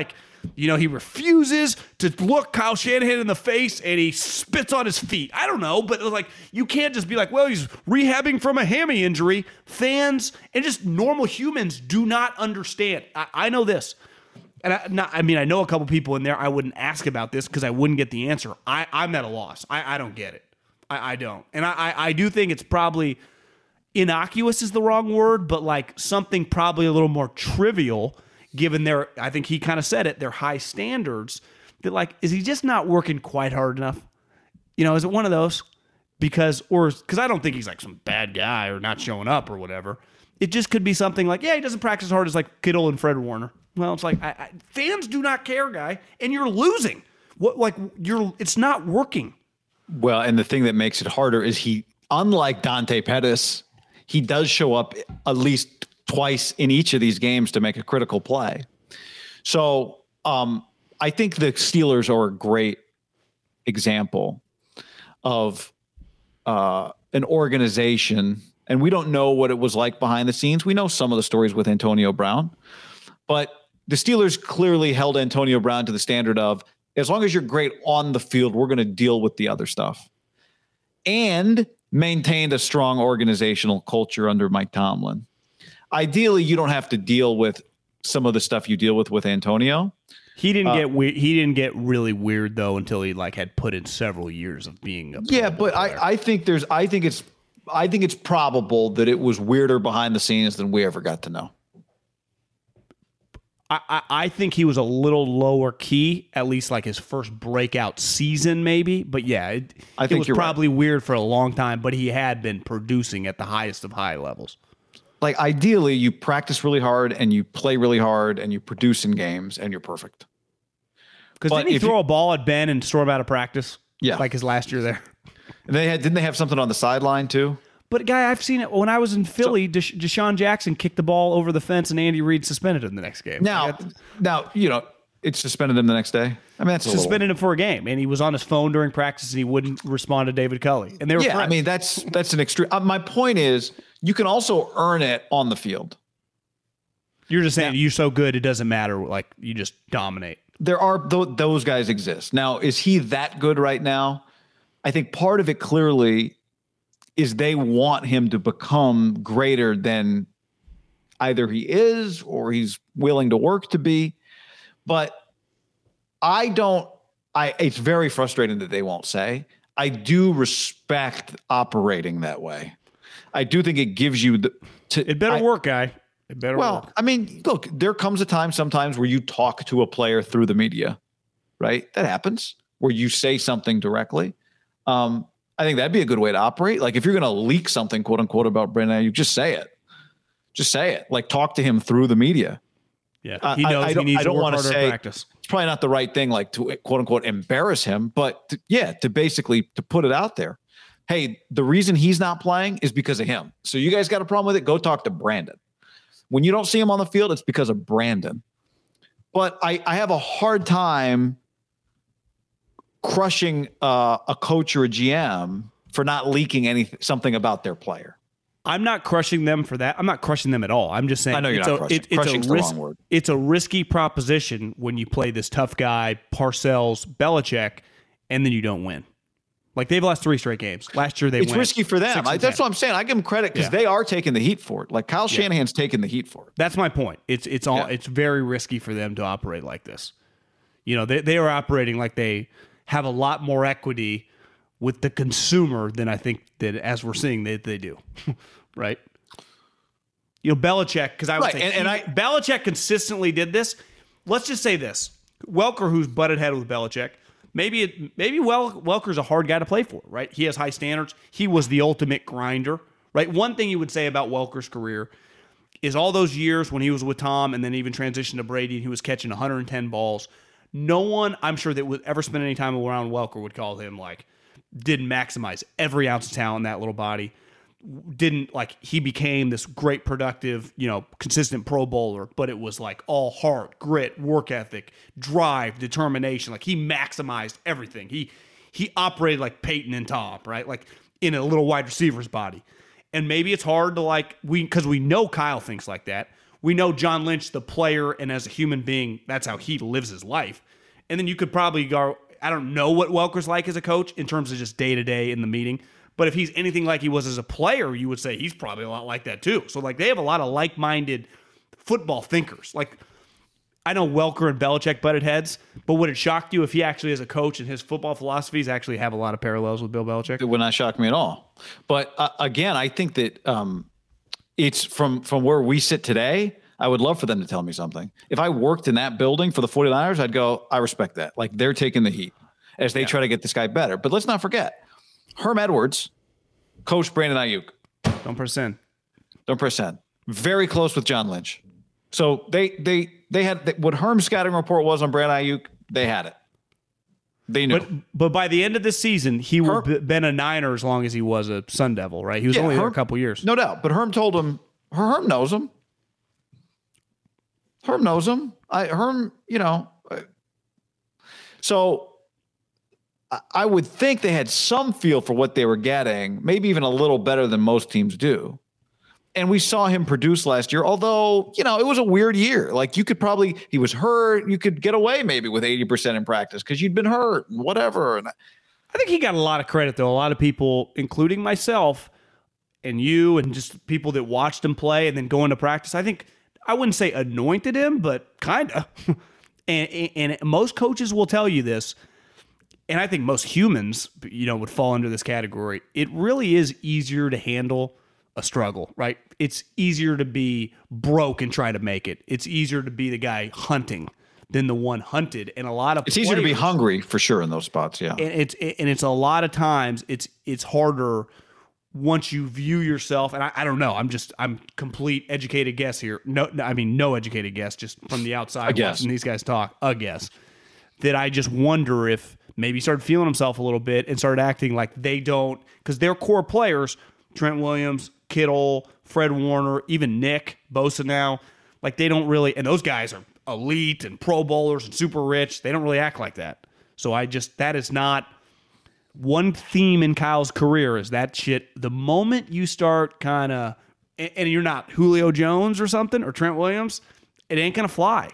he refuses to look Kyle Shanahan in the face and he spits on his feet. I don't know, but like you can't just be like, well, he's rehabbing from a hammy injury. Fans and just normal humans do not understand. I know this. And I know a couple people in there. I wouldn't ask about this because I wouldn't get the answer. I'm at a loss. I don't get it. I don't. And I do think it's probably innocuous is the wrong word, but like something probably a little more trivial given I think he kind of said it, their high standards, that like, is he just not working quite hard enough? Is it one of those? Because I don't think he's like some bad guy or not showing up or whatever. It just could be something like, yeah, he doesn't practice as hard as like Kittle and Fred Warner. Well, it's like fans do not care, guy, and you're losing. It's not working. Well, and the thing that makes it harder is unlike Dante Pettis, he does show up at least twice in each of these games to make a critical play. So I think the Steelers are a great example of an organization, and we don't know what it was like behind the scenes. We know some of the stories with Antonio Brown, but the Steelers clearly held Antonio Brown to the standard of, as long as you're great on the field, we're going to deal with the other stuff. And maintained a strong organizational culture under Mike Tomlin. Ideally, you don't have to deal with some of the stuff you deal with Antonio. He didn't get weird. He didn't get really weird though until he like had put in several years of being a but I think it's probable that it was weirder behind the scenes than we ever got to know. I think he was a little lower key, at least like his first breakout season, maybe. But yeah, it was probably weird for a long time, but he had been producing at the highest of high levels. Like ideally, you practice really hard and you play really hard and you produce in games and you're perfect. Because didn't he throw a ball at Ben and storm out of practice? Yeah. Like his last year there. And didn't they have something on the sideline too? But, guy, I've seen it. When I was in Philly, Deshaun Jackson kicked the ball over the fence, and Andy Reid suspended him the next game. Now, it suspended him the next day. I mean, that's suspended him for a game, and he was on his phone during practice, and he wouldn't respond to David Culley. And they were friends. I mean, that's an extreme. My point is, you can also earn it on the field. You're just saying you're so good, it doesn't matter. Like, you just dominate. There are those guys exist. Now, is he that good right now? I think part of it clearly is they want him to become greater than either he is or he's willing to work to be. But it's very frustrating that they won't say. I do respect operating that way. I do think it gives you it better work, guy. It better work. I mean, look, there comes a time sometimes where you talk to a player through the media, right? That happens where you say something directly. I think that'd be a good way to operate. Like if you're going to leak something, quote unquote, about Brandon, you just say it. Just say it. Like talk to him through the media. Yeah, he knows he needs to work harder in practice. It's probably not the right thing, like to quote unquote embarrass him, but to basically put it out there. Hey, the reason he's not playing is because of him. So you guys got a problem with it? Go talk to Brandon. When you don't see him on the field, it's because of Brandon. But I have a hard time crushing a coach or a GM for not leaking something about their player. I'm not crushing them for that. I'm not crushing them at all. I'm just saying I know you're not crushing. Crushing's the wrong word. It's a risky proposition when you play this tough guy, Parcells, Belichick, and then you don't win. Like they've lost 3 straight games. Last year it's risky for them. That's what I'm saying. I give them credit because they are taking the heat for it. Like Kyle Shanahan's taking the heat for it. That's my point. It's very risky for them to operate like this. They are operating like they have a lot more equity with the consumer than I think that, as we're seeing, they do, right? Belichick, because I would say Belichick consistently did this. Let's just say this: Welker, who's butted head with Belichick, maybe Welker's a hard guy to play for, right? He has high standards. He was the ultimate grinder, right? One thing you would say about Welker's career is all those years when he was with Tom and then even transitioned to Brady, and he was catching 110 balls. No one, I'm sure, that would ever spend any time around Welker would call him didn't maximize every ounce of talent in that little body. He became this great, productive, consistent Pro Bowler, but it was all heart, grit, work ethic, drive, determination. He maximized everything. He operated like Peyton and Tom, right? In a little wide receiver's body. And maybe it's hard to because we know Kyle thinks like that. we know John Lynch, the player, and as a human being, that's how he lives his life. And then you could probably go, I don't know what Welker's like as a coach in terms of just day-to-day in the meeting. But if he's anything like he was as a player, you would say he's probably a lot like that too. So, like, they have a lot of like-minded football thinkers. Like, I know Welker and Belichick butted heads, but would it shock you if he actually, as a coach and his football philosophies, actually have a lot of parallels with Bill Belichick? It would not shock me at all. But again, I think that it's from where we sit today. I would love for them to tell me something. If I worked in that building for the 49ers, I'd go, I respect that. Like, they're taking the heat as they try to get this guy better. But let's not forget, Herm Edwards coached Brandon Ayuk. Don't press in. Very close with John Lynch. So they had what Herm's scouting report was on Brandon Ayuk. They had it. They knew. But by the end of the season, he would have been a Niner as long as he was a Sun Devil, right? He was only there a couple years. No doubt. But Herm told him, Herm knows him. So I would think they had some feel for what they were getting, maybe even a little better than most teams do. And we saw him produce last year, although, it was a weird year. Like, he was hurt. You could get away maybe with 80% in practice because you'd been hurt and whatever. And I think he got a lot of credit, though. A lot of people, including myself and you and just people that watched him play and then go into practice, I think, I wouldn't say anointed him, but kind of. and most coaches will tell you this. And I think most humans, would fall under this category. It really is easier to handle a struggle, right? It's easier to be broke and try to make it. It's easier to be the guy hunting than the one hunted. And a lot of it's easier to be hungry for sure in those spots. Yeah. And it's a lot of times it's harder once you view yourself. And I don't know, I'm complete educated guess here. No educated guess, just from the outside watching these guys talk, a guess that I just wonder if maybe he started feeling himself a little bit and started acting like they don't, because their core players, Trent Williams, Kittle, Fred Warner, even Nick Bosa now, like they don't really, and those guys are elite and Pro Bowlers and super rich. They don't really act like that. So that is not one theme in Kyle's career is that shit. The moment you start kind of, and you're not Julio Jones or something or Trent Williams, it ain't going to fly.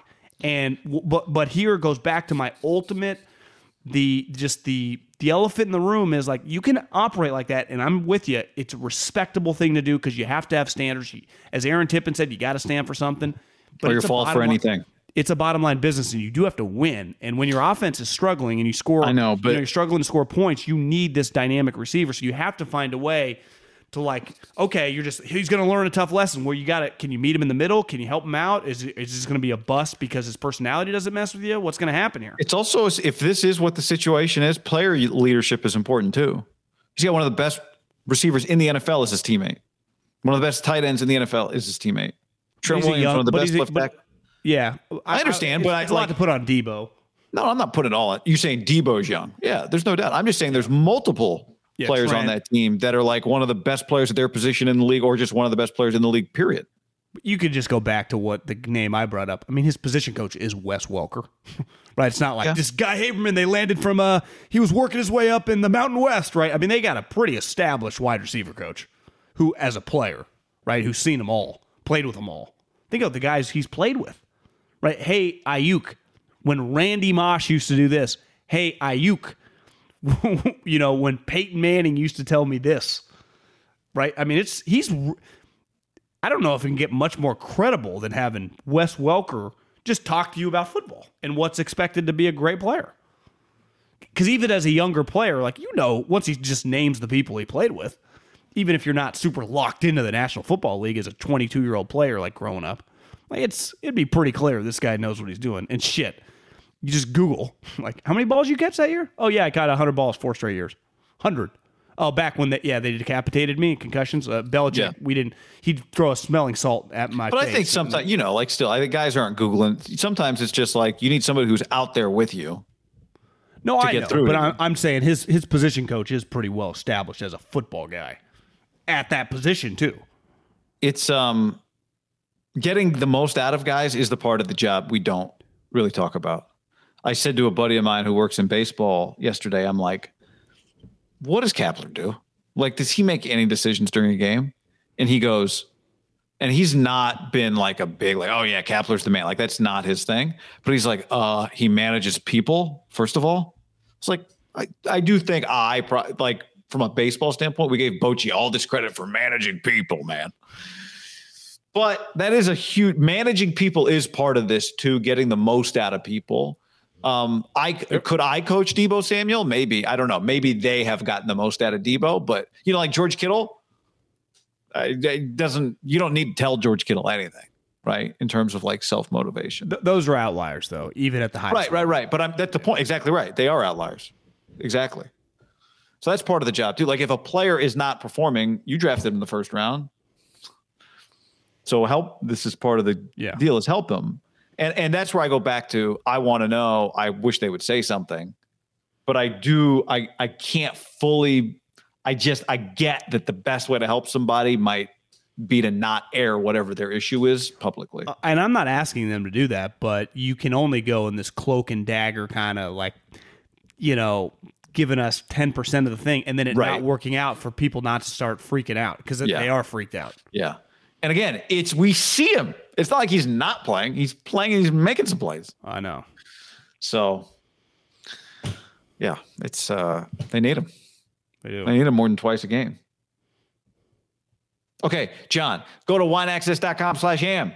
But here it goes back to my ultimate, the elephant in the room is like, you can operate like that, and I'm with you. It's a respectable thing to do because you have to have standards. As Aaron Tippin said, you got to stand for something. But your fault for anything. It's a bottom line business, and you do have to win. And when your offense is struggling and you score, you're struggling to score points, you need this dynamic receiver. So you have to find a way to he's going to learn a tough lesson where can you meet him in the middle? Can you help him out? Is this going to be a bust because his personality doesn't mess with you? What's going to happen here? It's also, if this is what the situation is, player leadership is important too. He's got one of the best receivers in the NFL as his teammate. One of the best tight ends in the NFL is his teammate. Trent Williams, one of the best left back. Yeah. I understand, but it's a lot to put on Debo. No, I'm not putting it all on. You're saying Debo's young. Yeah, there's no doubt. I'm just saying there's multiple players on that team that are like one of the best players at their position in the league or just one of the best players in the league, period. You could just go back to what the name I brought up. I mean, his position coach is Wes Welker, right? It's not like this guy Haberman, they landed from, he was working his way up in the Mountain West, right? I mean, they got a pretty established wide receiver coach who, as a player, right, who's seen them all, played with them all. Think of the guys he's played with. Right? Hey, Ayuk. When Randy Moss used to do this. Hey, Ayuk. When Peyton Manning used to tell me this. Right? I mean, I don't know if it can get much more credible than having Wes Welker just talk to you about football and what's expected to be a great player. Because even as a younger player, once he just names the people he played with, even if you're not super locked into the National Football League as a 22-year-old player growing up, it'd be pretty clear this guy knows what he's doing. And shit, you just Google, how many balls you catch that year? Oh, yeah, I caught 100 balls 4 straight years. 100. Oh, back when they decapitated me in concussions. Belichick, he'd throw a smelling salt at my face. But I think sometimes, I think guys aren't Googling. Sometimes it's just you need somebody who's out there with you. No, I know, but I'm saying his position coach is pretty well established as a football guy at that position too. It's getting the most out of guys is the part of the job we don't really talk about. I said to a buddy of mine who works in baseball yesterday, I'm like, what does Kapler do? Does he make any decisions during a game? And he goes, And he's not been like a big, like, oh yeah, Kapler's the man. Like that's not his thing. But he's like, he manages people, first of all. It's like, I do think like from a baseball standpoint, we gave Bochy all this credit for managing people, man. But that is managing people is part of this too, getting the most out of people. Could I coach Deebo Samuel? Maybe. I don't know. Maybe they have gotten the most out of Deebo, but like George Kittle, you don't need to tell George Kittle anything, right? In terms of like self-motivation. Those are outliers though, even at the highest level. Right. But that's the point. Exactly right. They are outliers. Exactly. So that's part of the job too. Like if a player is not performing, you drafted him in the first round. So this is part of the deal is help them. And that's where I go back to, I want to know, I wish they would say something, but I can't fully, I get that the best way to help somebody might be to not air whatever their issue is publicly. And I'm not asking them to do that, but you can only go in this cloak and dagger kind of like, giving us 10% of the thing and then it not working out for people not to start freaking out because they are freaked out. Yeah. And again, we see him. It's not like he's not playing. He's playing and he's making some plays. I know. So, yeah, it's they need him. They do. They need him more than twice a game. Okay, John, go to wineaccess.com/ham.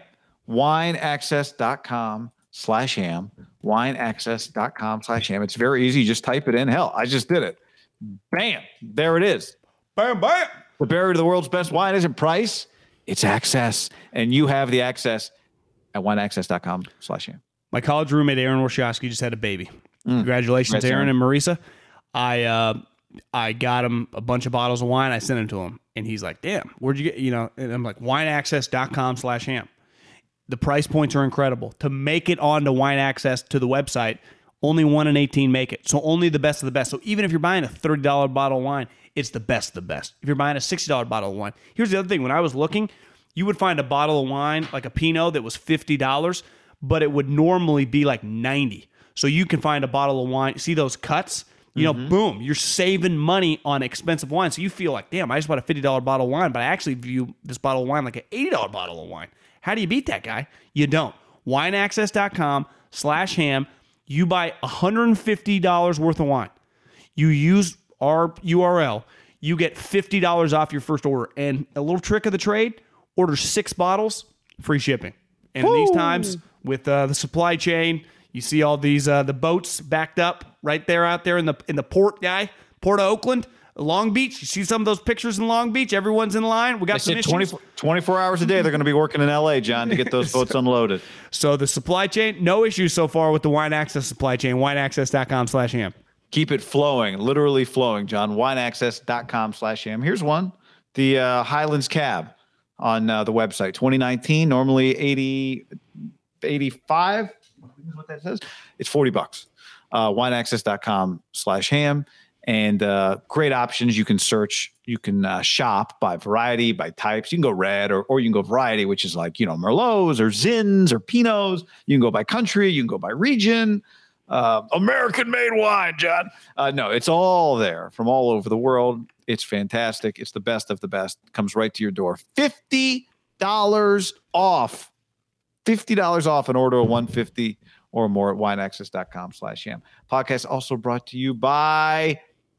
Wineaccess.com/ham. Wineaccess.com/ham. It's very easy. You just type it in. Hell, I just did it. Bam. There it is. Bam, bam. The barrier to the world's best wine isn't price. It's access, and you have the access at wineaccess.com/ham. My college roommate, Aaron Warshawski, just had a baby. Congratulations, Aaron and Marisa. I got him a bunch of bottles of wine. I sent them to him, and he's like, damn, where'd you get, and I'm like, wineaccess.com/ham. The price points are incredible. To make it onto Wine Access to the website, only 1 in 18 make it. So only the best of the best. So even if you're buying a $30 bottle of wine, it's the best of the best. If you're buying a $60 bottle of wine, here's the other thing. When I was looking, you would find a bottle of wine, like a Pinot, that was $50, but it would normally be like $90. So you can find a bottle of wine. See those cuts? Boom, you're saving money on expensive wine. So you feel like, damn, I just bought a $50 bottle of wine, but I actually view this bottle of wine like an $80 bottle of wine. How do you beat that guy? You don't. Wineaccess.com/ham. You buy $150 worth of wine. You use our URL. You get $50 off your first order. And a little trick of the trade, order 6 bottles, free shipping. And in these times, with the supply chain, you see all these the boats backed up right there out there in the port, Port of Oakland, Long Beach. You see some of those pictures in Long Beach? Everyone's in line. We got some issues. 24 hours a day, they're going to be working in L.A., John, to get those boats unloaded. So the supply chain, no issues so far with the Wine Access supply chain. Wineaccess.com/ham. Keep it flowing, literally flowing, John. Wineaccess.com/ham. Here's one. The Highlands Cab on the website. 2019, normally 85. What that says? It's $40. Wineaccess.com/ham. And great options. You can search, you can shop by variety, by types. You can go red or you can go variety, which is like, Merlots or Zins or Pinots. You can go by country. You can go by region. American-made wine, John. No, it's all there from all over the world. It's fantastic. It's the best of the best. Comes right to your door. $50 off. $50 off an order of $150 or more at wineaccess.com/ham. Podcast also brought to you by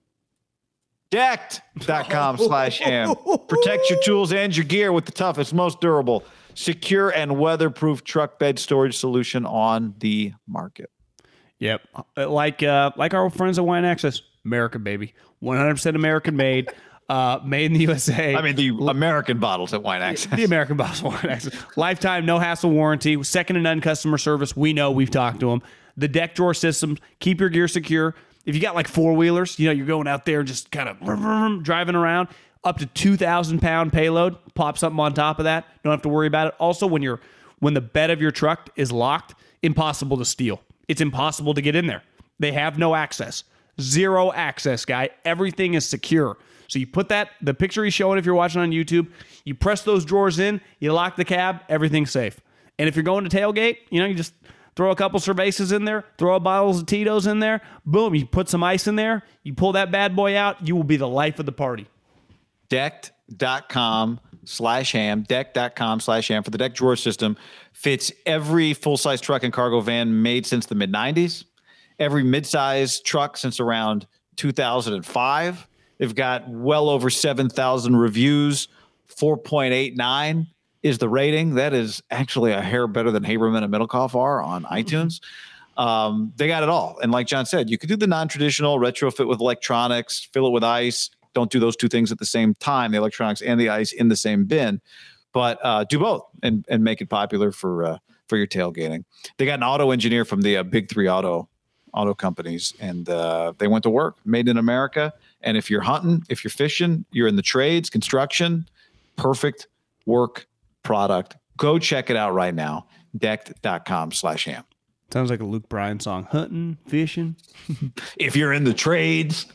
Decked.com/ham. Protect your tools and your gear with the toughest, most durable, secure, and weatherproof truck bed storage solution on the market. Yep. Like our friends at Wine Access. American, baby. 100% American made. Made in the USA. I mean, the American bottles at Wine Access. The American bottles at Wine Access. Lifetime, no hassle warranty. Second to none customer service. We know. We've talked to them. The deck drawer systems. Keep your gear secure. If you got like 4-wheelers, you're going out there just kind of driving around. Up to 2,000-pound payload. Pop something on top of that. Don't have to worry about it. Also, when the bed of your truck is locked, impossible to steal. It's impossible to get in there. They have no access. Zero access, guy. Everything is secure. So you put the picture he's showing if you're watching on YouTube, you press those drawers in, you lock the cab, everything's safe. And if you're going to tailgate, you just throw a couple cervezas in there, throw a bottles of Tito's in there, boom, you put some ice in there, you pull that bad boy out, you will be the life of the party. Decked.com/ham. deck.com/ham, deck.com/ham for the deck drawer system. Fits every full-size truck and cargo van made since the mid-90s, every mid-size truck since around 2005. They've got well over 7,000 reviews. 4.89 is the rating. That is actually a hair better than Haberman and Middlecoff are on iTunes. They got it all. And like John said, you could do the non-traditional retrofit with electronics, fill it with ice. Don't do those two things at the same time, the electronics and the ice in the same bin, but do both and make it popular for your tailgating. They got an auto engineer from the big three auto companies, and they went to work, made in America. And if you're hunting, if you're fishing, you're in the trades, construction, perfect work product. Go check it out right now. Deck.com/ham. Sounds like a Luke Bryan song. Hunting, fishing. If you're in the trades.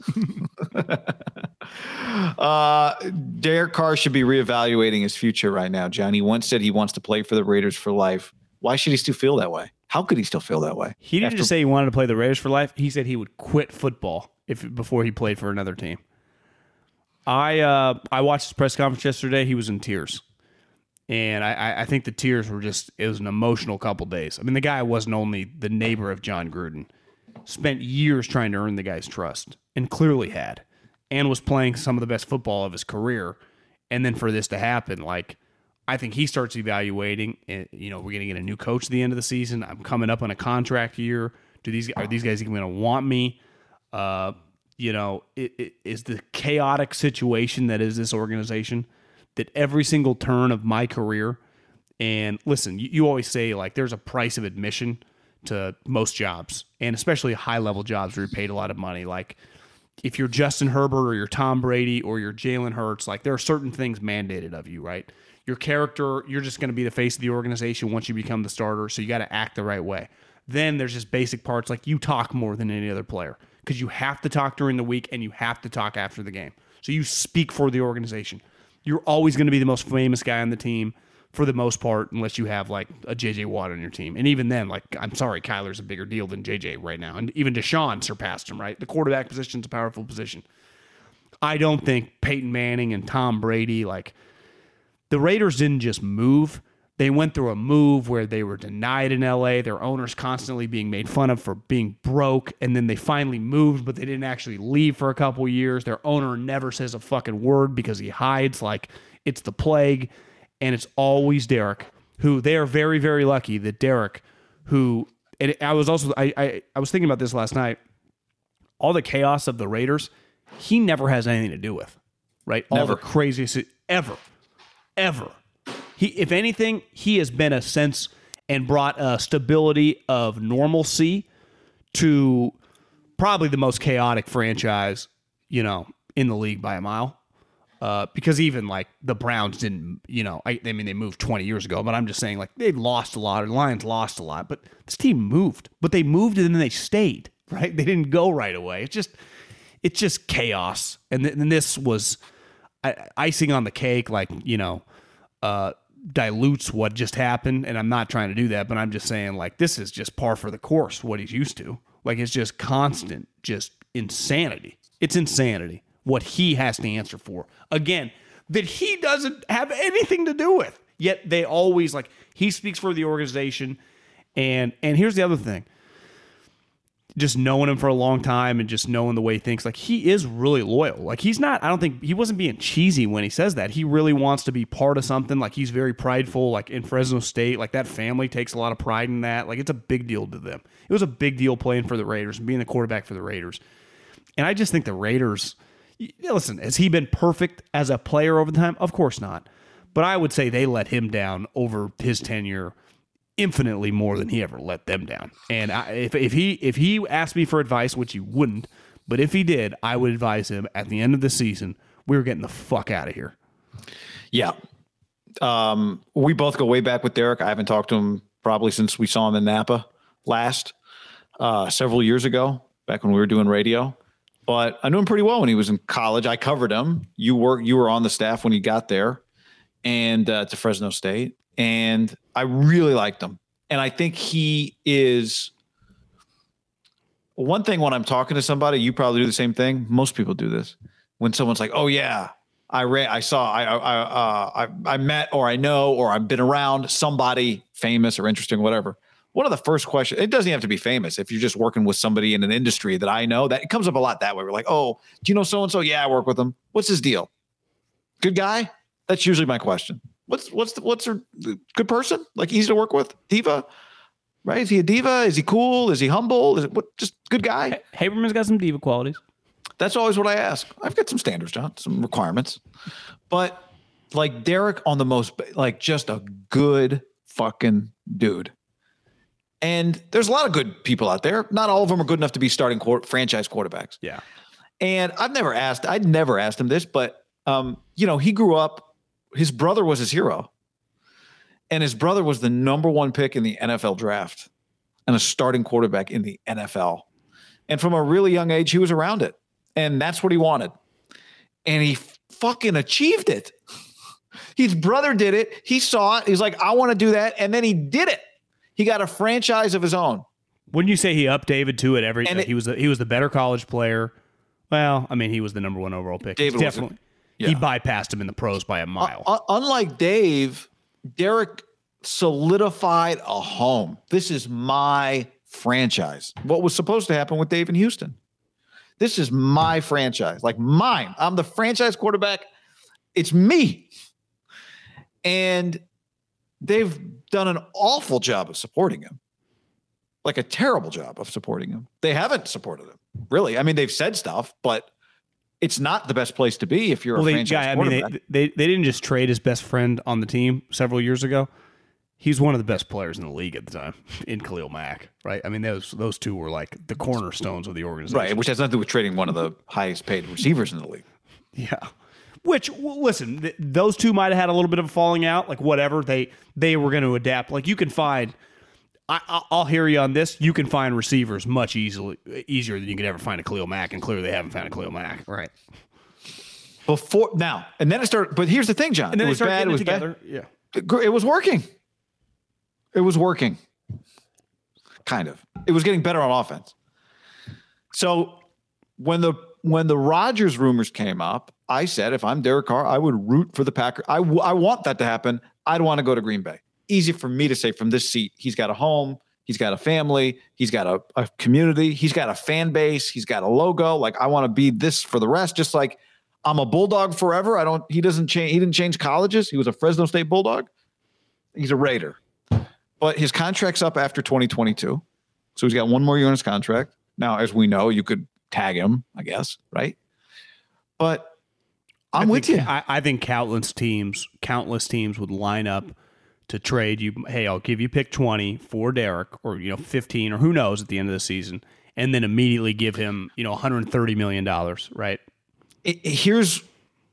Derek Carr should be reevaluating his future right now, John. He once said he wants to play for the Raiders for life. Why should he still feel that way? How could he still feel that way? He didn't just say he wanted to play the Raiders for life. He said he would quit football before he played for another team. I watched his press conference yesterday. He was in tears. And I think the tears were it was an emotional couple days. I mean, the guy wasn't only the neighbor of John Gruden, spent years trying to earn the guy's trust, and clearly had, and was playing some of the best football of his career. And then for this to happen, I think he starts evaluating, we're going to get a new coach at the end of the season. I'm coming up on a contract year. Are these guys even going to want me? It is the chaotic situation that is this organization, that every single turn of my career, and listen, you always say there's a price of admission to most jobs, and especially high-level jobs where you're paid a lot of money. If you're Justin Herbert or you're Tom Brady or you're Jalen Hurts, there are certain things mandated of you, right? Your character, you're just going to be the face of the organization once you become the starter, so you got to act the right way. Then there's just basic parts you talk more than any other player because you have to talk during the week and you have to talk after the game. So you speak for the organization. You're always going to be the most famous guy on the team for the most part, unless you have a J.J. Watt on your team. And even then, I'm sorry, Kyler's a bigger deal than J.J. right now. And even Deshaun surpassed him, right? The quarterback position's a powerful position. I don't think Peyton Manning and Tom Brady, the Raiders didn't just move. They went through a move where they were denied in L.A., their owners constantly being made fun of for being broke, and then they finally moved, but they didn't actually leave for a couple years. Their owner never says a fucking word because he hides it's the plague, and it's always Derek, who they are very, very lucky that Derek, who, and I was thinking about this last night, all the chaos of the Raiders, he never has anything to do with, right? Never. All the craziest, ever. If anything, he has been a sense and brought a stability of normalcy to probably the most chaotic franchise, in the league by a mile. Because even the Browns didn't, they moved 20 years ago, but I'm just saying they've lost a lot, or the Lions lost a lot, but this team moved. But they moved and then they stayed, right? They didn't go right away. It's just chaos. And this was icing on the cake, dilutes what just happened, and I'm not trying to do that, but I'm just saying this is just par for the course what he's used to. It's just constant, just insanity. It's insanity what he has to answer for. Again, that he doesn't have anything to do with. Yet they always he speaks for the organization. And here's the other thing. Just knowing him for a long time and just knowing the way he thinks, he is really loyal. He's not, I don't think, he wasn't being cheesy when he says that. He really wants to be part of something. He's very prideful, in Fresno State. That family takes a lot of pride in that. It's a big deal to them. It was a big deal playing for the Raiders and being the quarterback for the Raiders. And I just think the Raiders, listen, has he been perfect as a player over the time? Of course not. But I would say they let him down over his tenure infinitely more than he ever let them down. And if he asked me for advice, which he wouldn't, but if he did, I would advise him at the end of the season, we're getting the fuck out of here. Yeah. We both go way back with Derek. I haven't talked to him probably since we saw him in Napa last, several years ago, back when we were doing radio. But I knew him pretty well when he was in college. I covered him. You were on the staff when he got there and to Fresno State. And I really liked him. And I think he is one thing when I'm talking to somebody, you probably do the same thing. Most people do this. When someone's like, oh yeah, I met or I know or I've been around somebody famous or interesting, whatever. One of the first questions, it doesn't have to be famous. If you're just working with somebody in an industry that I know, that it comes up a lot that way. We're like, oh, do you know so-and-so? Yeah, I work with him. What's his deal? Good guy? That's usually my question. What's her good person? Like easy to work with? Diva? Right? Is he a diva? Is he cool? Is he humble? Is it just good guy? Haberman's got some diva qualities. That's always what I ask. I've got some standards, John, some requirements. But like Derek on the most, like just a good fucking dude. And there's a lot of good people out there. Not all of them are good enough to be starting franchise quarterbacks. Yeah. And I'd never asked him this, but, he grew up, his brother was his hero. And his brother was the number one pick in the NFL draft and a starting quarterback in the NFL. And from a really young age, he was around it. And that's what he wanted. And he fucking achieved it. His brother did it. He saw it. He's like, I want to do that. And then he did it. He got a franchise of his own. Wouldn't you say he upped David to it? He was the better college player. Well, I mean, he was the number one overall pick. David definitely. Yeah. He bypassed him in the pros by a mile. Unlike Dave, Derek solidified a home. This is my franchise. What was supposed to happen with Dave in Houston? This is my franchise, like mine. I'm the franchise quarterback. It's me. And they've done an awful job of supporting him. Like a terrible job of supporting him. They haven't supported him, really. I mean, they've said stuff, but it's not the best place to be if you're a franchise quarterback. I mean, they didn't just trade his best friend on the team several years ago. He's one of the best players in the league at the time in Khalil Mack, right? I mean, those two were like the cornerstones of the organization. Right, which has nothing to do with trading one of the highest paid receivers in the league. Yeah. Which, listen, those two might have had a little bit of a falling out, like whatever. They were going to adapt. Like you can find, I'll hear you on this, you can find receivers much easier than you could ever find a Khalil Mack, and clearly they haven't found a Khalil Mack. Right. And then it started, but here's the thing, John. And then it was bad. It was together. Bad. Yeah. It was working. It was working. Kind of. It was getting better on offense. So when the Rodgers rumors came up, I said, if I'm Derek Carr, I would root for the Packers. I want that to happen. I'd want to go to Green Bay. Easy for me to say from this seat. He's got a home. He's got a family. He's got a community. He's got a fan base. He's got a logo. Like, I want to be this for the rest. Just like I'm a Bulldog forever. He didn't change colleges. He was a Fresno State Bulldog. He's a Raider. But his contract's up after 2022. So he's got one more year on his contract. Now, as we know, you could tag him, I guess, right? But I'm with you. I think countless teams would line up to trade you. Hey, I'll give you pick 20 for Derek, or 15, or who knows at the end of the season, and then immediately give him $130 million, right? If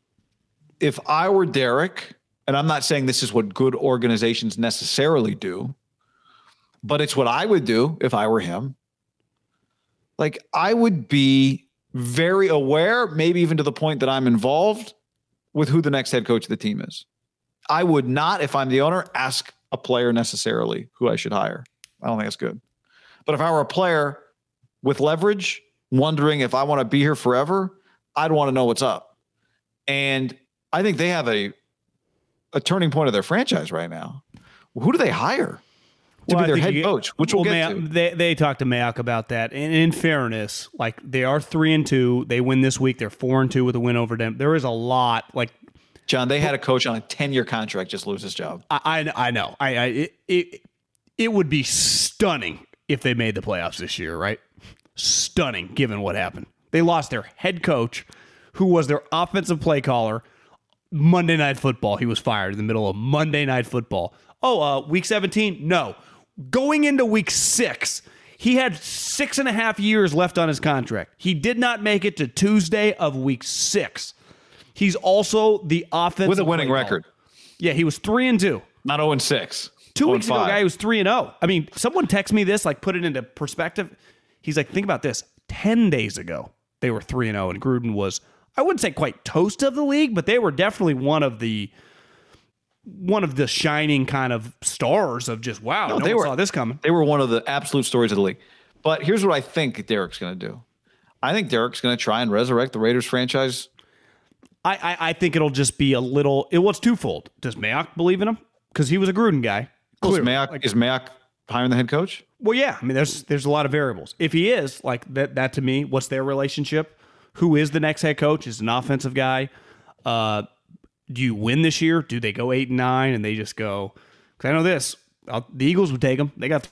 I were Derek, and I'm not saying this is what good organizations necessarily do, but it's what I would do if I were him. Like, I would be very aware, maybe even to the point that I'm involved with who the next head coach of the team is. I would not, if I'm the owner, ask a player necessarily who I should hire. I don't think that's good. But if I were a player with leverage, wondering if I want to be here forever, I'd want to know what's up. And I think they have a turning point of their franchise right now. Who do they hire to be their head coach? Which we'll get to. They talked to Mayock about that. And in fairness, like, they are 3-2. They win this week. They're 4-2 with a win over them. There is a lot. Like, John, they had a coach on a 10-year contract just lose his job. I know. It would be stunning if they made the playoffs this year, right? Stunning, given what happened. They lost their head coach, who was their offensive play caller. Monday Night Football, he was fired in the middle of Monday Night Football. Week 17? No. Going into week 6, he had 6.5 years left on his contract. He did not make it to Tuesday of week 6. He's also the offensive with a winning record. Yeah, he was 3-2. Not 0-6. 2 weeks ago, guy was 3-0. I mean, someone text me this, like, put it into perspective. He's like, think about this. 10 days ago, they were 3-0, and Gruden was, I wouldn't say quite toast of the league, but they were definitely one of the shining kind of stars of just, wow, no one saw this coming. They were one of the absolute stories of the league. But here's what I think Derek's going to do. I think Derek's going to try and resurrect the Raiders franchise I think it'll just be a little. It's twofold. Does Mayock believe in him? Because he was a Gruden guy. Is Mayock hiring the head coach? Well, yeah. I mean, there's a lot of variables. If he is, like that to me, what's their relationship? Who is the next head coach? Is an offensive guy? Do you win this year? Do they go 8-9 and they just go? Because I know this. The Eagles would take them. They got,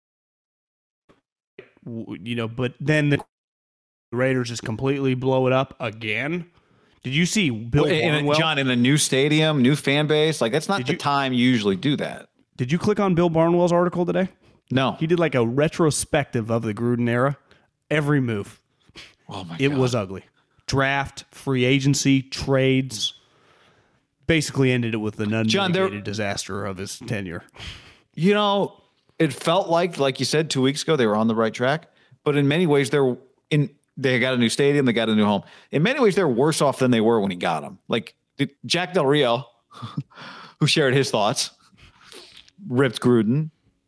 but then the Raiders just completely blow it up again. Did you see Bill Barnwell? John, in a new stadium, new fan base? Like, that's not the time you usually do that. Did you click on Bill Barnwell's article today? No. He did like a retrospective of the Gruden era. Every move. Oh, my God. It was ugly. Draft, free agency, trades. Basically ended it with the unmitigated disaster of his tenure. You know, it felt like you said 2 weeks ago, they were on the right track. But in many ways, they got a new stadium, they got a new home. In many ways, they're worse off than they were when he got them. Like Jack Del Rio, who shared his thoughts, ripped Gruden,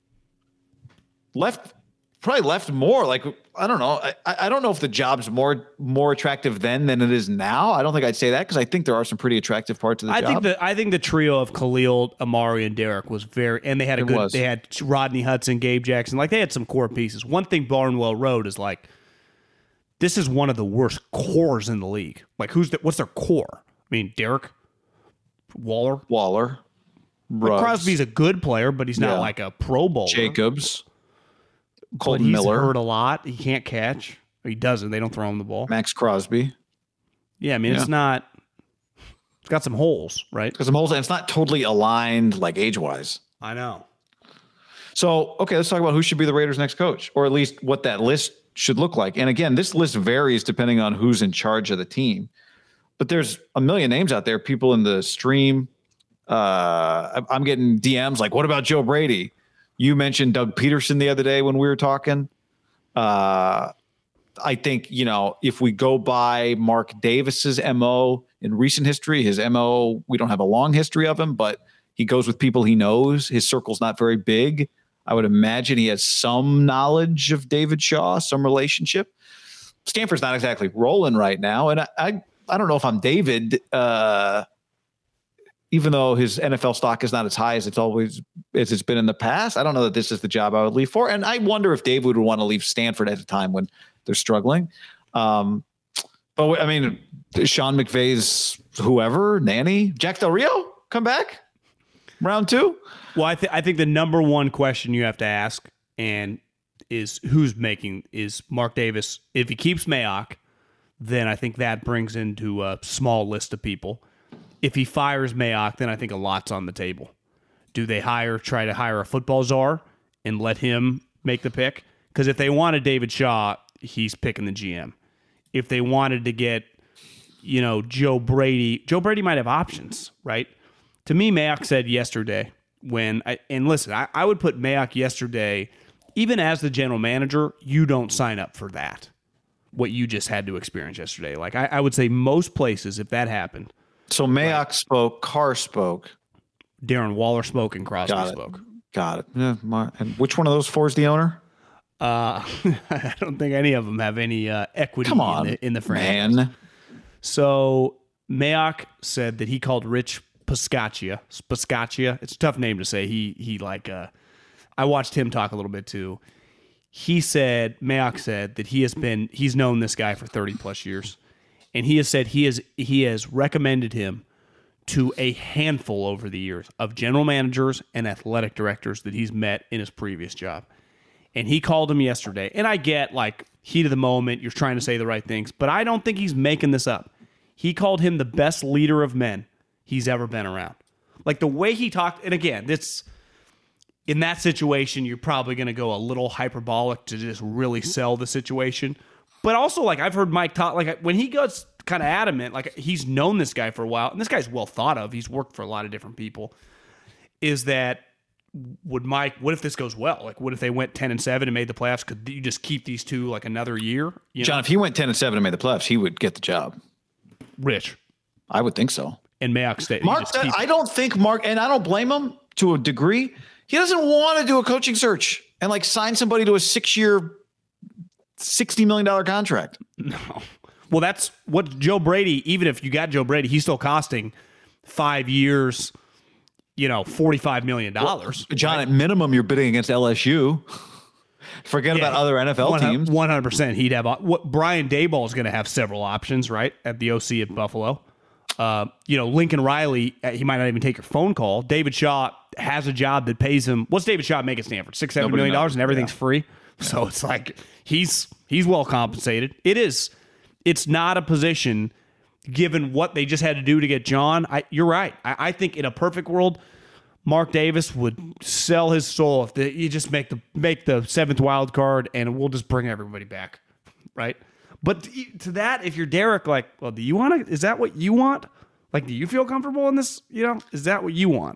probably left more. Like, I don't know. I don't know if the job's more attractive then than it is now. I don't think I'd say that because I think there are some pretty attractive parts of the job. I think the trio of Khalil, Amari, and Derek was and they had they had Rodney Hudson, Gabe Jackson. Like, they had some core pieces. One thing Barnwell wrote is like, this is one of the worst cores in the league. Like, what's their core? I mean, Derek, Waller. Crosby's a good player, but he's not like a Pro Bowler. Jacobs. Colton Miller. He's hurt a lot. He can't catch. He doesn't. They don't throw him the ball. Max Crosby. Yeah, I mean, it's not. It's got some holes, right? It's got some holes, and it's not totally aligned, like, age-wise. I know. So, okay, let's talk about who should be the Raiders' next coach, or at least what that list should look like. And again, this list varies depending on who's in charge of the team. But there's a million names out there. People in the stream. I'm getting DMs like, what about Joe Brady? You mentioned Doug Peterson the other day when we were talking. I think, if we go by Mark Davis's MO in recent history, his MO, we don't have a long history of him, but he goes with people he knows. His circle's not very big. I would imagine he has some knowledge of David Shaw, some relationship. Stanford's not exactly rolling right now. And I don't know if I'm David, even though his NFL stock is not as high as it's been in the past. I don't know that this is the job I would leave for. And I wonder if David would want to leave Stanford at a time when they're struggling. But I mean, Sean McVay's whoever, nanny, Jack Del Rio, come back round 2. Well, I think the number one question you have to ask is Mark Davis. If he keeps Mayock, then I think that brings into a small list of people. If he fires Mayock, then I think a lot's on the table. Do they try to hire a football czar and let him make the pick? Because if they wanted David Shaw, he's picking the GM. If they wanted to get, Joe Brady might have options, right? To me, Mayock said yesterday I would put Mayock yesterday, even as the general manager, you don't sign up for that, what you just had to experience yesterday. Like, I would say most places, if that happened. So Mayock spoke, Carr spoke. Darren Waller spoke and Crosby spoke. Got it. Yeah, and which one of those 4 is the owner? I don't think any of them have any equity in the franchise. Man. So Mayock said that he called Rich Piscaccia. It's a tough name to say. I watched him talk a little bit too. Mayock said that he's known this guy for 30 plus years. And he has said he has recommended him to a handful over the years of general managers and athletic directors that he's met in his previous job. And he called him yesterday. And I get, like, heat of the moment, you're trying to say the right things, but I don't think he's making this up. He called him the best leader of men he's ever been around. Like, the way he talked, and again, in that situation, you're probably going to go a little hyperbolic to just really sell the situation. But also, like, I've heard Mike talk, like, when he goes kind of adamant, like, he's known this guy for a while, and this guy's well thought of. He's worked for a lot of different people. Is that, what if this goes well? Like, what if they went 10-7 and made the playoffs? Could you just keep these two, like, another year? John, if he went 10-7 and made the playoffs, he would get the job. Rich. I would think so. And Mayock State. Mark, I don't think Mark, and I don't blame him to a degree. He doesn't want to do a coaching search and, like, sign somebody to a 6-year, $60 million contract. No. Well, that's what Joe Brady, even if you got Joe Brady, he's still costing 5 years, $45 million. Well, John, at minimum, you're bidding against LSU. Forget about other NFL teams. 100%. He'd have what Brian Daboll is going to have several options, right? At the OC at Buffalo. Lincoln Riley, he might not even take your phone call. David Shaw has a job that pays him. What's David Shaw make at Stanford? $6-7 million and everything's free. So it's like he's well compensated. It's not a position given what they just had to do to get John. You're right. I think in a perfect world, Mark Davis would sell his soul if you just make the seventh wild card and we'll just bring everybody back, right? But to that, if you're Derek, like, well, do you want to? Is that what you want? Like, do you feel comfortable in this? Is that what you want?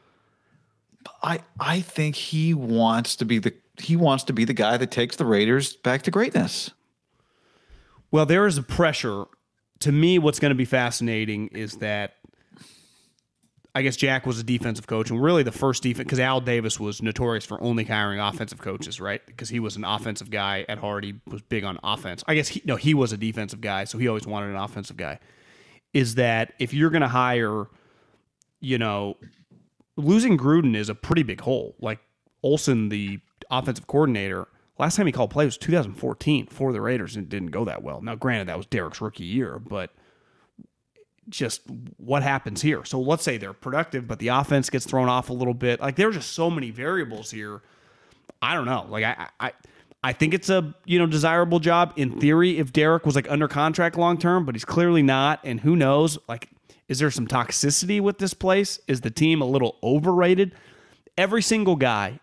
I think he wants to be the guy that takes the Raiders back to greatness. Well, there is a pressure. To me, what's going to be fascinating is that I guess Jack was a defensive coach, and really the first defense, because Al Davis was notorious for only hiring offensive coaches, right? Because he was an offensive guy at Hard. He was big on offense. I guess he was a defensive guy, so he always wanted an offensive guy. Is that if you're going to hire, losing Gruden is a pretty big hole. Like Olsen, the offensive coordinator, last time he called play was 2014 for the Raiders, and it didn't go that well. Now, granted, that was Derek's rookie year, but just what happens here? So let's say they're productive, but the offense gets thrown off a little bit. Like there's just so many variables here. I don't know. Like I think it's a desirable job in theory if Derek was like under contract long term, but he's clearly not. And who knows? Like, is there some toxicity with this place? Is the team a little overrated? Every single guy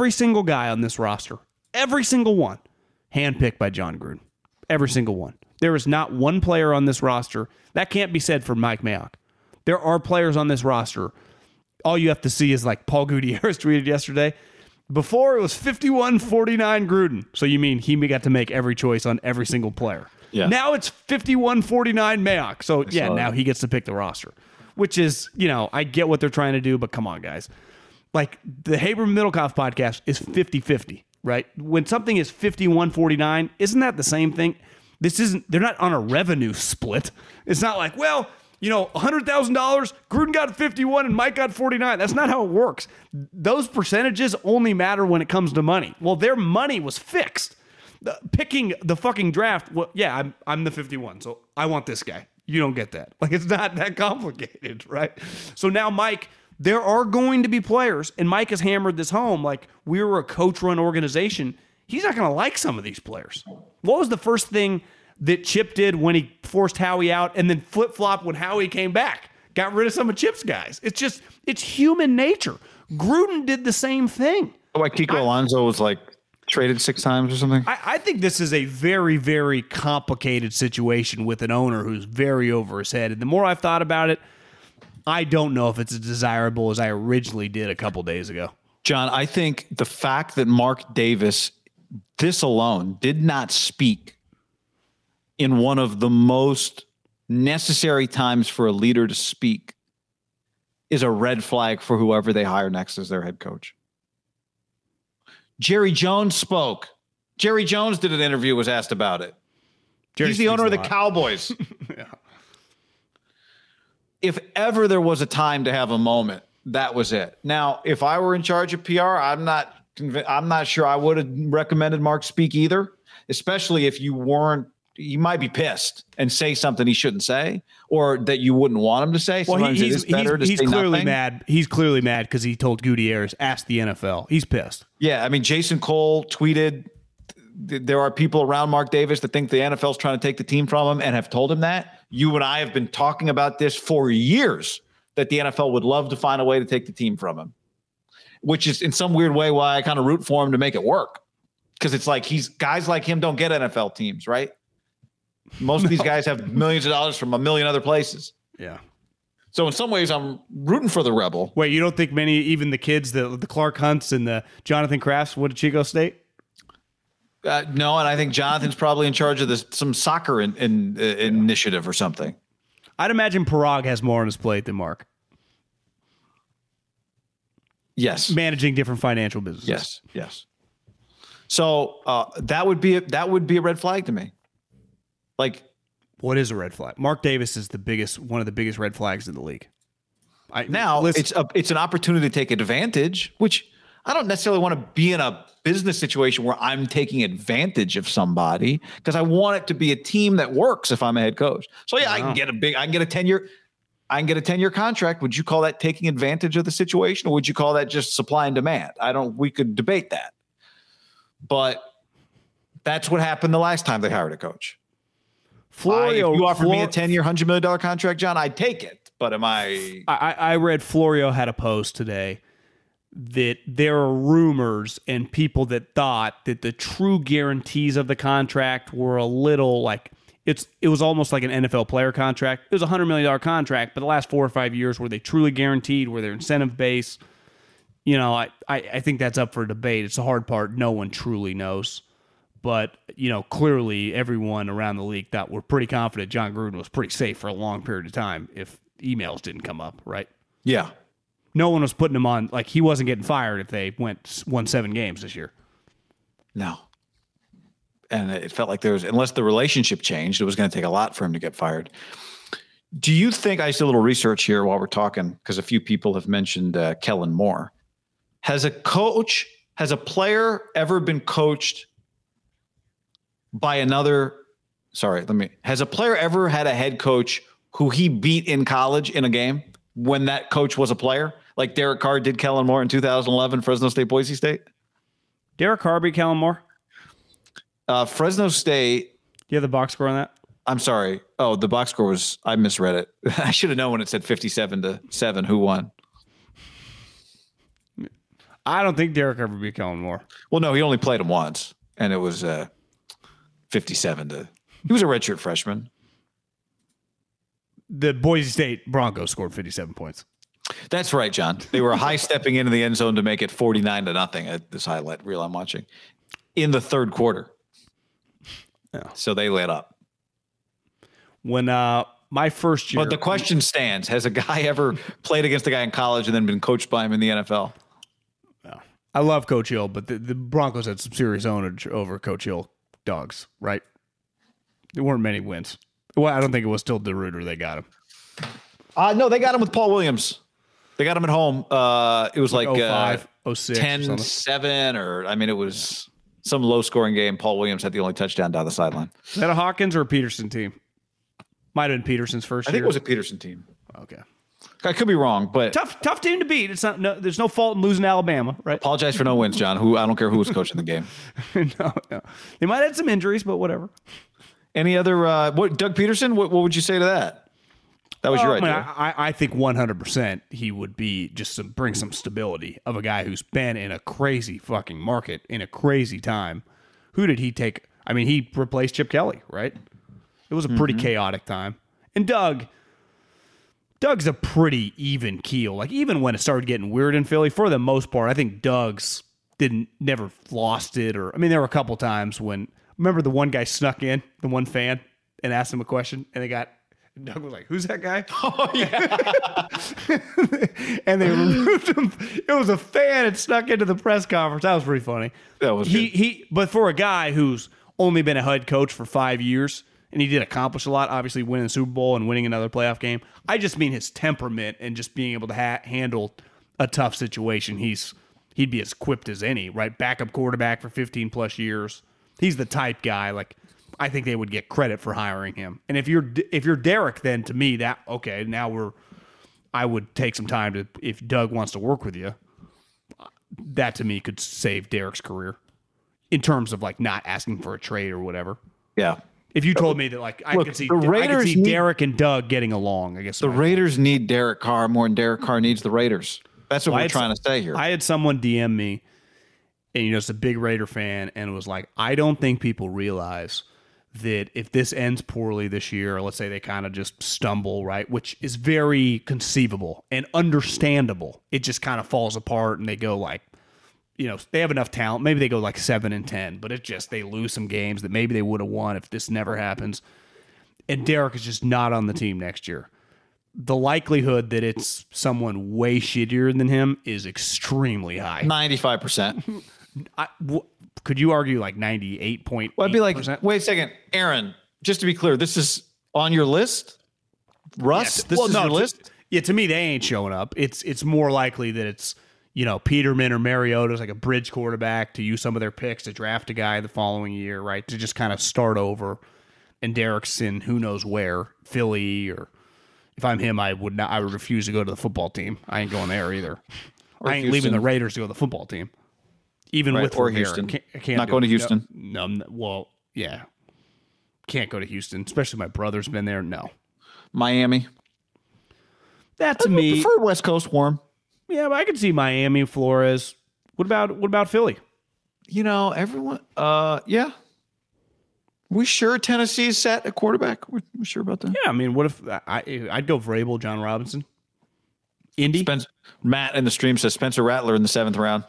on this roster, every single one, handpicked by John Gruden. Every single one. There is not one player on this roster. That can't be said for Mike Mayock. There are players on this roster. All you have to see is like Paul Gutierrez tweeted yesterday. Before it was 51-49 Gruden. So you mean he got to make every choice on every single player. Yeah. Now it's 51-49 Mayock. So yeah, now he gets to pick the roster. Which is, I get what they're trying to do, but come on, guys. Like the Haber Middlecoff podcast is 50-50, right? When something is 51-49, isn't that the same thing? They're not on a revenue split. It's not like, well, $100,000, Gruden got 51 and Mike got 49. That's not how it works. Those percentages only matter when it comes to money. Well, their money was fixed. Picking the fucking draft, well, yeah, I'm the 51, so I want this guy. You don't get that. Like, it's not that complicated, right? So now, Mike, there are going to be players, and Mike has hammered this home, like, we were a coach-run organization. He's not going to like some of these players. What was the first thing that Chip did when he forced Howie out and then flip-flopped when Howie came back? Got rid of some of Chip's guys. It's human nature. Gruden did the same thing. Like Kiko Alonso was like traded 6 times or something? I think this is a very, very complicated situation with an owner who's very over his head. And the more I've thought about it, I don't know if it's as desirable as I originally did a couple days ago. John, I think the fact that Mark Davis, this alone, did not speak in one of the most necessary times for a leader to speak is a red flag for whoever they hire next as their head coach. Jerry Jones spoke. Jerry Jones did an interview, was asked about it. He's the owner of the Cowboys. Yeah. If ever there was a time to have a moment, that was it. Now, if I were in charge of PR, I'm not sure I would have recommended Mark speak either, especially if you might be pissed and say something he shouldn't say, or that you wouldn't want him to say. Well, he's clearly mad. He's clearly mad because he told Gutierrez, ask the NFL. He's pissed. Yeah, I mean, Jason Cole tweeted, there are people around Mark Davis that think the NFL's trying to take the team from him and have told him that. You and I have been talking about this for years, that the NFL would love to find a way to take the team from him, which is in some weird way why I kind of root for him to make it work. Because it's like guys like him don't get NFL teams, right? Most of these guys have millions of dollars from a million other places. Yeah. So in some ways, I'm rooting for the rebel. Wait, you don't think even the kids, the Clark Hunts and the Jonathan Crafts, would Chico State? No, and I think Jonathan's probably in charge of some soccer initiative or something. I'd imagine Parag has more on his plate than Mark. Yes. Managing different financial businesses. Yes. So that would be a red flag to me. Like, What is a red flag? Mark Davis is one of the biggest red flags in the league. It's an opportunity to take advantage, which I don't necessarily want to be in a business situation where I'm taking advantage of somebody, because I want it to be a team that works if I'm a head coach. So yeah, I can get a 10-year contract. Would you call that taking advantage of the situation, or would you call that just supply and demand? We could debate that, but that's what happened the last time they hired a coach. Florio, if you offered me a 10-year, $100 million contract, John, I'd take it. But I read Florio had a post today that there are rumors and people that thought that the true guarantees of the contract were a little like it was almost like an NFL player contract. It was a $100 million contract, but the last 4 or 5 years were they truly guaranteed? Were they incentive based? I think that's up for debate. It's the hard part. No one truly knows. But, clearly everyone around the league thought we're pretty confident John Gruden was pretty safe for a long period of time if emails didn't come up, right? Yeah. No one was putting him on, like he wasn't getting fired if they won 7 games this year. No. And it felt like unless the relationship changed, it was going to take a lot for him to get fired. Do you think, I did a little research here while we're talking, because a few people have mentioned Kellen Moore. Has a player ever been coached by has a player ever had a head coach who he beat in college in a game when that coach was a player? Like Derek Carr did Kellen Moore in 2011, Fresno State, Boise State? Derek Carr beat Kellen Moore? Fresno State. Do you have the box score on that? I'm sorry. Oh, the box score I misread it. I should have known when it said 57-7 who won. I don't think Derek ever beat Kellen Moore. Well, no, he only played him once, and it was 57-. He was a redshirt freshman. The Boise State Broncos scored 57 points. That's right, John. They were high stepping into the end zone to make it 49-0 at this highlight reel I'm watching in the third quarter. Yeah. So they lit up. When my first year. But the question stands: has a guy ever played against a guy in college and then been coached by him in the NFL? No. I love Coach Hill, but the Broncos had some serious ownage over Coach Hill dogs, right? There weren't many wins. Well, I don't think it was still DeRuyter they got him. No, they got him with Paul Williams. They got him at home. It was like 05, 06, 10-7, it was some low-scoring game. Paul Williams had the only touchdown down the sideline. Is that a Hawkins or a Peterson team? Might have been Peterson's first year. I think it was a Peterson team. Okay. I could be wrong, but tough team to beat. It's not. There's no fault in losing to Alabama, right? Apologize for no wins, John. I don't care who was coaching the game. No. They might have had some injuries, but whatever. Any other? Doug Peterson? What would you say to that? That was your idea. I think 100% he would be just bring some stability of a guy who's been in a crazy fucking market in a crazy time. Who did he take? I mean, he replaced Chip Kelly, right? It was a pretty chaotic time. And Doug's a pretty even keel. Like, even when it started getting weird in Philly, for the most part, I think Doug's never lost it. Or, there were a couple times when, remember the one guy snuck in, the one fan, and asked him a question, and Doug was like, "Who's that guy?" Oh, yeah. And they removed him. It was a fan that snuck into the press conference. That was pretty funny. That was good. But for a guy who's only been a head coach for 5 years, and he did accomplish a lot, obviously winning the Super Bowl and winning another playoff game. I just mean his temperament and just being able to handle a tough situation. He'd be as equipped as any, right? Backup quarterback for 15 plus years. He's the type guy. Like, I think they would get credit for hiring him. And if you're Derek, then to me I would take some time to, if Doug wants to work with you, that to me could save Derek's career in terms of like not asking for a trade or whatever. Yeah. If you told me that, like, I could see Derek and Doug getting along, I guess. The Raiders need Derek Carr more than Derek Carr needs the Raiders. That's what we're trying to say here. I had someone DM me, and it's a big Raider fan, and it was like, I don't think people realize that if this ends poorly this year, or let's say they kind of just stumble, right, which is very conceivable and understandable, it just kind of falls apart, and they go like, they have enough talent. Maybe they go like 7-10, but they lose some games that maybe they would have won if this never happens. And Derek is just not on the team next year. The likelihood that it's someone way shittier than him is extremely high. 95%. Could you argue like 98.8%? Well, I'd be like, wait a second, Aaron, just to be clear, this is On your list? Russ, this is your list? Yeah, to me, they ain't showing up. It's more likely that it's, Peterman or Mariota's like a bridge quarterback to use some of their picks to draft a guy the following year, right? To just kind of start over. And Derek's in who knows where, Philly, or if I'm him, I would refuse to go to the football team. I ain't going there either. I ain't leaving the Raiders to go to the football team. Even with or Houston. Can't not going to Houston. No, well, yeah. Can't go to Houston, especially my brother's been there. No. Miami. That to me. I prefer West Coast warm. Yeah, but I could see Miami, Flores. What about Philly? Everyone. Yeah. We sure Tennessee's set at quarterback? We're sure about that? Yeah, I mean, what if I'd go Vrabel, John Robinson, Indy. Matt in the stream says Spencer Rattler in the 7th round.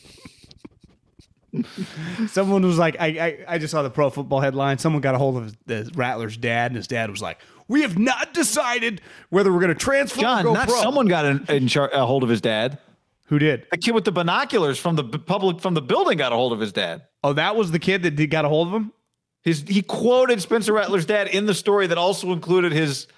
Someone was like, I just saw the Pro Football headline. Someone got a hold of the Rattler's dad, and his dad was like, "We have not decided whether we're going to transfer John, or go not pro." Someone got a hold of his dad. Who did? The kid with the binoculars from the building got a hold of his dad. Oh, that was the kid that got a hold of him? He quoted Spencer Rattler's dad in the story that also included his.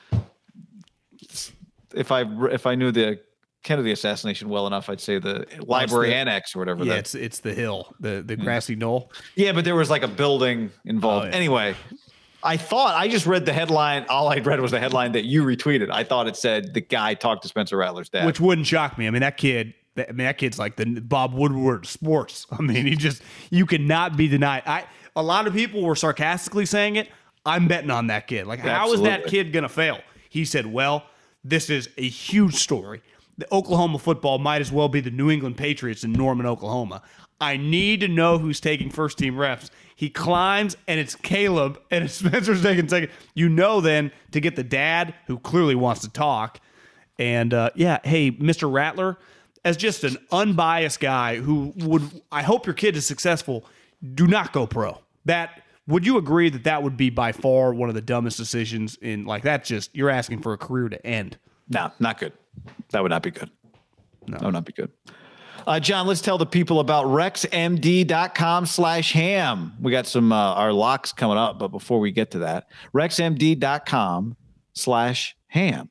If I knew the Kennedy assassination well enough, I'd say the library annex or whatever. Yeah, it's the hill, the grassy knoll. Yeah, but there was like a building involved. Oh, yeah. Anyway, I just read the headline. All I read was the headline that you retweeted. I thought it said the guy talked to Spencer Rattler's dad, which wouldn't shock me. I mean, that kid's like the Bob Woodward of sports. I mean, you cannot be denied. A lot of people were sarcastically saying it. I'm betting on that kid. Like, how is that kid going to fail? He said, well, this is a huge story. The Oklahoma football might as well be the New England Patriots in Norman, Oklahoma. I need to know who's taking first-team reps. He climbs, and it's Caleb, and it's Spencer's taking second. Then, to get the dad, who clearly wants to talk. And, hey, Mr. Rattler, as just an unbiased guy I hope your kid is successful, do not go pro. Would you agree that would be by far one of the dumbest decisions in, like, that's just, you're asking for a career to end? No, not good. That would not be good. No, that would not be good. John, let's tell the people about rexmd.com/ham. We got some, our locks coming up, but before we get to that, rexmd.com/ham,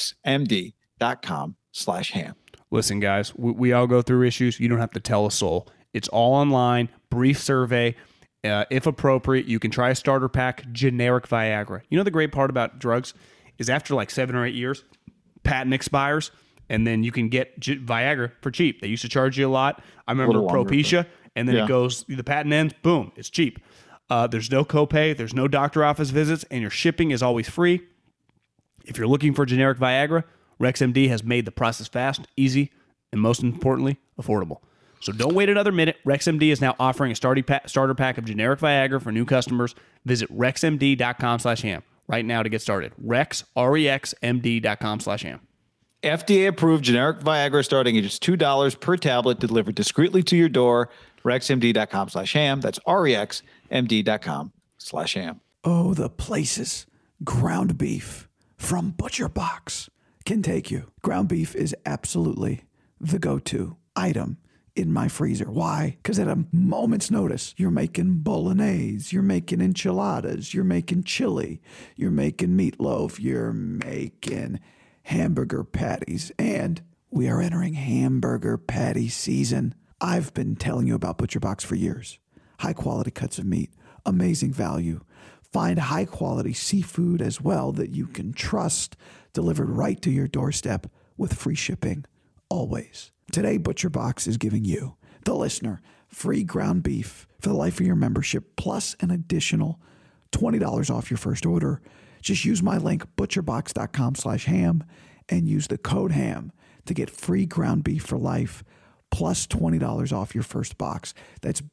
rexmd.com/ham. Listen, guys, we all go through issues. You don't have to tell a soul. It's all online, brief survey. If appropriate, you can try a starter pack, generic Viagra. The great part about drugs is after like 7 or 8 years, patent expires, and then you can get Viagra for cheap. They used to charge you a lot. I remember Propecia, and then it goes, the patent ends, boom, it's cheap. There's no copay, there's no doctor office visits, and your shipping is always free. If you're looking for generic Viagra, RexMD has made the process fast, easy, and most importantly, affordable. So don't wait another minute. RexMD is now offering a starter pack of generic Viagra for new customers. Visit rexmd.com/ham right now to get started. rexmd.com/ham. FDA-approved generic Viagra starting at just $2 per tablet delivered discreetly to your door. rexmd.com/ham. That's rexmd.com/ham. Oh, the places. Ground beef from Butcher Box can take you. Ground beef is absolutely the go-to item in my freezer. Why? Because at a moment's notice, you're making bolognese, you're making enchiladas, you're making chili, you're making meatloaf, you're making hamburger patties, and we are entering hamburger patty season. I've been telling you about Butcher Box for years. High quality cuts of meat, amazing value. Find high quality seafood as well that you can trust, delivered right to your doorstep with free shipping, always. Today, Butcher Box is giving you, the listener, free ground beef for the life of your membership, plus an additional $20 off your first order. Just use my link, butcherbox.com/ham, and use the code HAM to get free ground beef for life, plus $20 off your first box. That's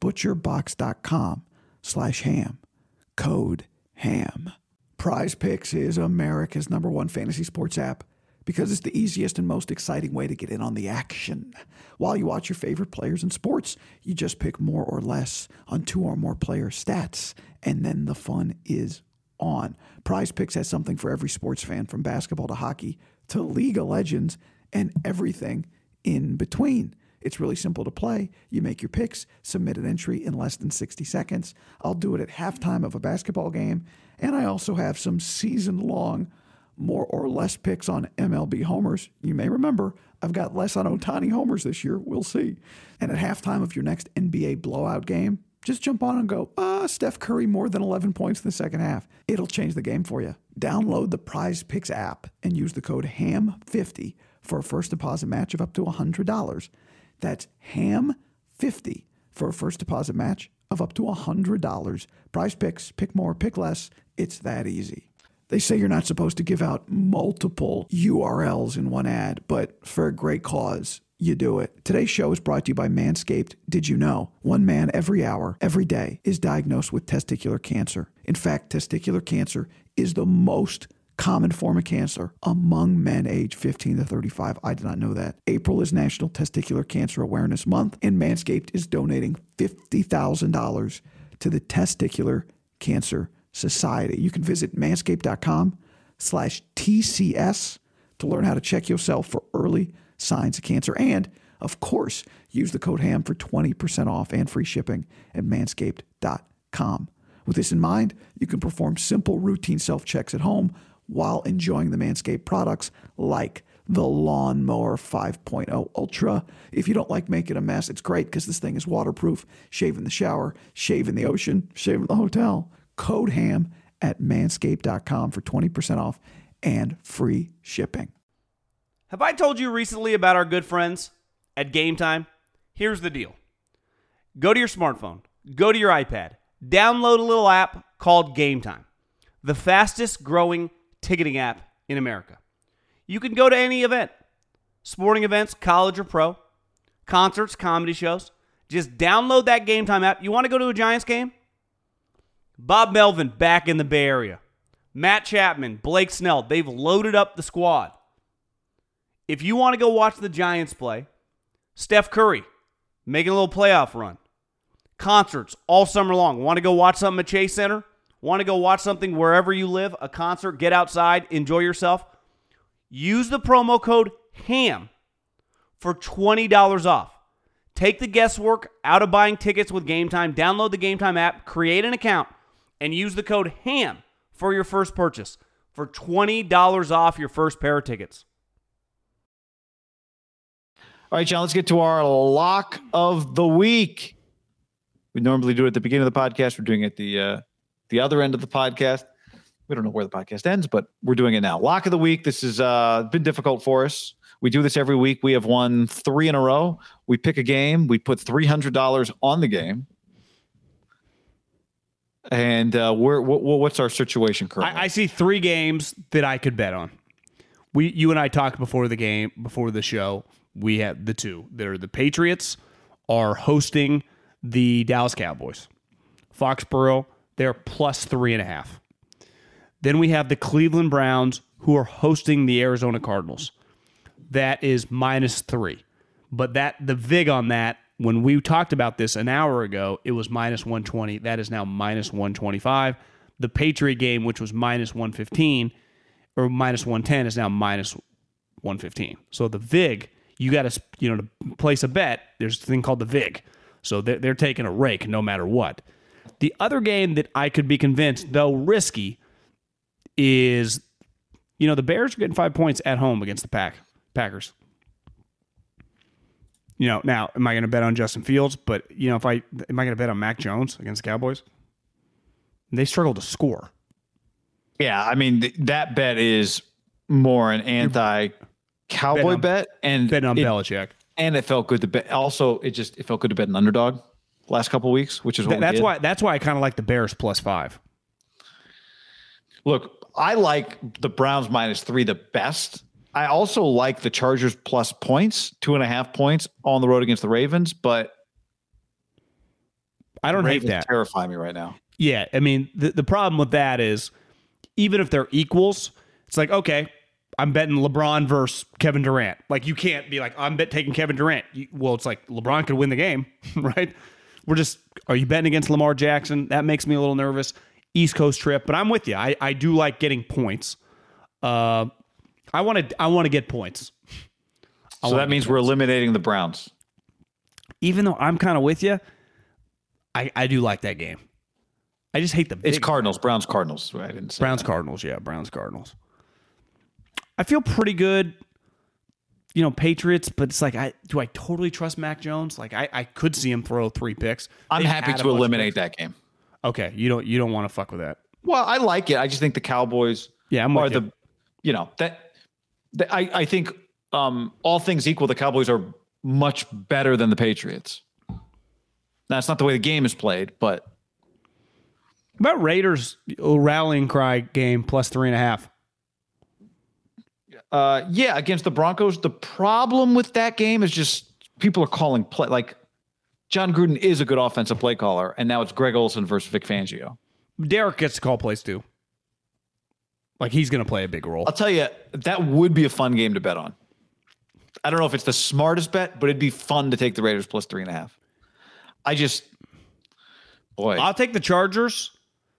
butcherbox.com/ham. Code HAM. Prize Picks is America's #1 fantasy sports app because it's the easiest and most exciting way to get in on the action. While you watch your favorite players in sports, you just pick more or less on 2 or more player stats, and then the fun is on. Prize Picks has something for every sports fan, from basketball to hockey to League of Legends and everything in between. It's really simple to play. You make your picks, submit an entry in less than 60 seconds. I'll do it at halftime of a basketball game. And I also have some season-long more or less picks on MLB homers. You may remember, I've got less on Ohtani homers this year. We'll see. And at halftime of your next NBA blowout game, just jump on and go, Steph Curry more than 11 points in the second half. It'll change the game for you. Download the Prize Picks app and use the code HAM50 for a first deposit match of up to $100. That's HAM50 for a first deposit match of up to $100. Prize Picks, pick more, pick less. It's that easy. They say you're not supposed to give out multiple URLs in one ad, but for a great cause, you do it. Today's show is brought to you by Manscaped. Did you know? One man every hour, every day, is diagnosed with testicular cancer. In fact, testicular cancer is the most common form of cancer among men aged 15 to 35. I did not know that. April is National Testicular Cancer Awareness Month, and Manscaped is donating $50,000 to the Testicular Cancer Society. You can visit manscaped.com/TCS to learn how to check yourself for early signs of cancer. And, of course, use the code HAM for 20% off and free shipping at manscaped.com. With this in mind, you can perform simple routine self-checks at home while enjoying the Manscaped products like the Lawnmower 5.0 Ultra. If you don't like making a mess, it's great because this thing is waterproof. Shave in the shower, shave in the ocean, shave in the hotel. Code HAM at manscaped.com for 20% off and free shipping. Have I told you recently about our good friends at Game Time? Here's the deal. Go to your smartphone, go to your iPad, download a little app called Game Time, the fastest growing ticketing app in America. You can go to any event, sporting events, college or pro, concerts, comedy shows. Just download that Game Time app. You want to go to a Giants game? Bob Melvin back in the Bay Area. Matt Chapman, Blake Snell, they've loaded up the squad. If you want to go watch the Giants play, Steph Curry making a little playoff run. Concerts all summer long. Want to go watch something at Chase Center? Want to go watch something wherever you live? A concert, get outside, enjoy yourself? Use the promo code HAM for $20 off. Take the guesswork out of buying tickets with Game Time. Download the Game Time app, create an account, and use the code HAM for your first purchase for $20 off your first pair of tickets. All right, John, let's get to our lock of the week. We normally do it at the beginning of the podcast. We're doing it at the other end of the podcast. We don't know where the podcast ends, but we're doing it now. Lock of the week. This has been difficult for us. We do this every week. We have won 3 in a row. We pick a game. We put $300 on the game. And what's our situation currently? I see 3 games that I could bet on. You and I talked before the show. We have the 2. They're the Patriots are hosting the Dallas Cowboys. Foxborough, they're plus 3.5. Then we have the Cleveland Browns who are hosting the Arizona Cardinals. That is minus 3. But the VIG on that, when we talked about this an hour ago, it was minus 120. That is now minus 125. The Patriot game, which was minus 115 or minus 110, is now minus 115. So the VIG, you got to, to place a bet, there's a thing called the VIG. So they're taking a rake no matter what. The other game that I could be convinced, though risky, is, the Bears are getting 5 points at home against the Packers. Now, am I going to bet on Justin Fields? But, am I going to bet on Mac Jones against the Cowboys? They struggle to score. Yeah, I mean, that bet is more an anti-Cowboy bet. And betting on Belichick. And it felt good to bet. Also, it felt good to bet an underdog last couple of weeks, which is what we did. That's why I kind of like the Bears plus 5. Look, I like the Browns minus 3 the best. I also like the Chargers plus points, 2.5 points on the road against the Ravens, but I don't hate that. Terrify me right now. Yeah, I mean, the problem with that is even if they're equals, it's like, okay, I'm betting LeBron versus Kevin Durant. Like, you can't be like, I'm taking Kevin Durant. It's like LeBron could win the game, right? Are you betting against Lamar Jackson? That makes me a little nervous. East Coast trip, but I'm with you. I do like getting points. I want to get points. So that means we're eliminating the Browns. even though I'm kind of with you, I do like that game. I just hate the big It's Cardinals, Browns, Cardinals. I didn't say Browns, that. Cardinals. Yeah, Browns, Cardinals. I feel pretty good, Patriots, but it's like, do I totally trust Mac Jones? Like, I could see him throw 3 picks. I'm They've happy had a to bunch of eliminate picks. that game. Okay, you don't want to fuck with that. Well, I like it. I just think the Cowboys Yeah, I'm are with you. I think all things equal, the Cowboys are much better than the Patriots. That's not the way the game is played, but About Raiders rallying cry game plus 3.5. yeah, against the Broncos, the problem with that game is just people are calling play. Like John Gruden is a good offensive play caller, and now it's Greg Olsen versus Vic Fangio. Derek gets to call plays too. Like he's going to play a big role. I'll tell you, that would be a fun game to bet on. I don't know if it's the smartest bet, but it'd be fun to take the Raiders plus 3.5. I'll take the Chargers.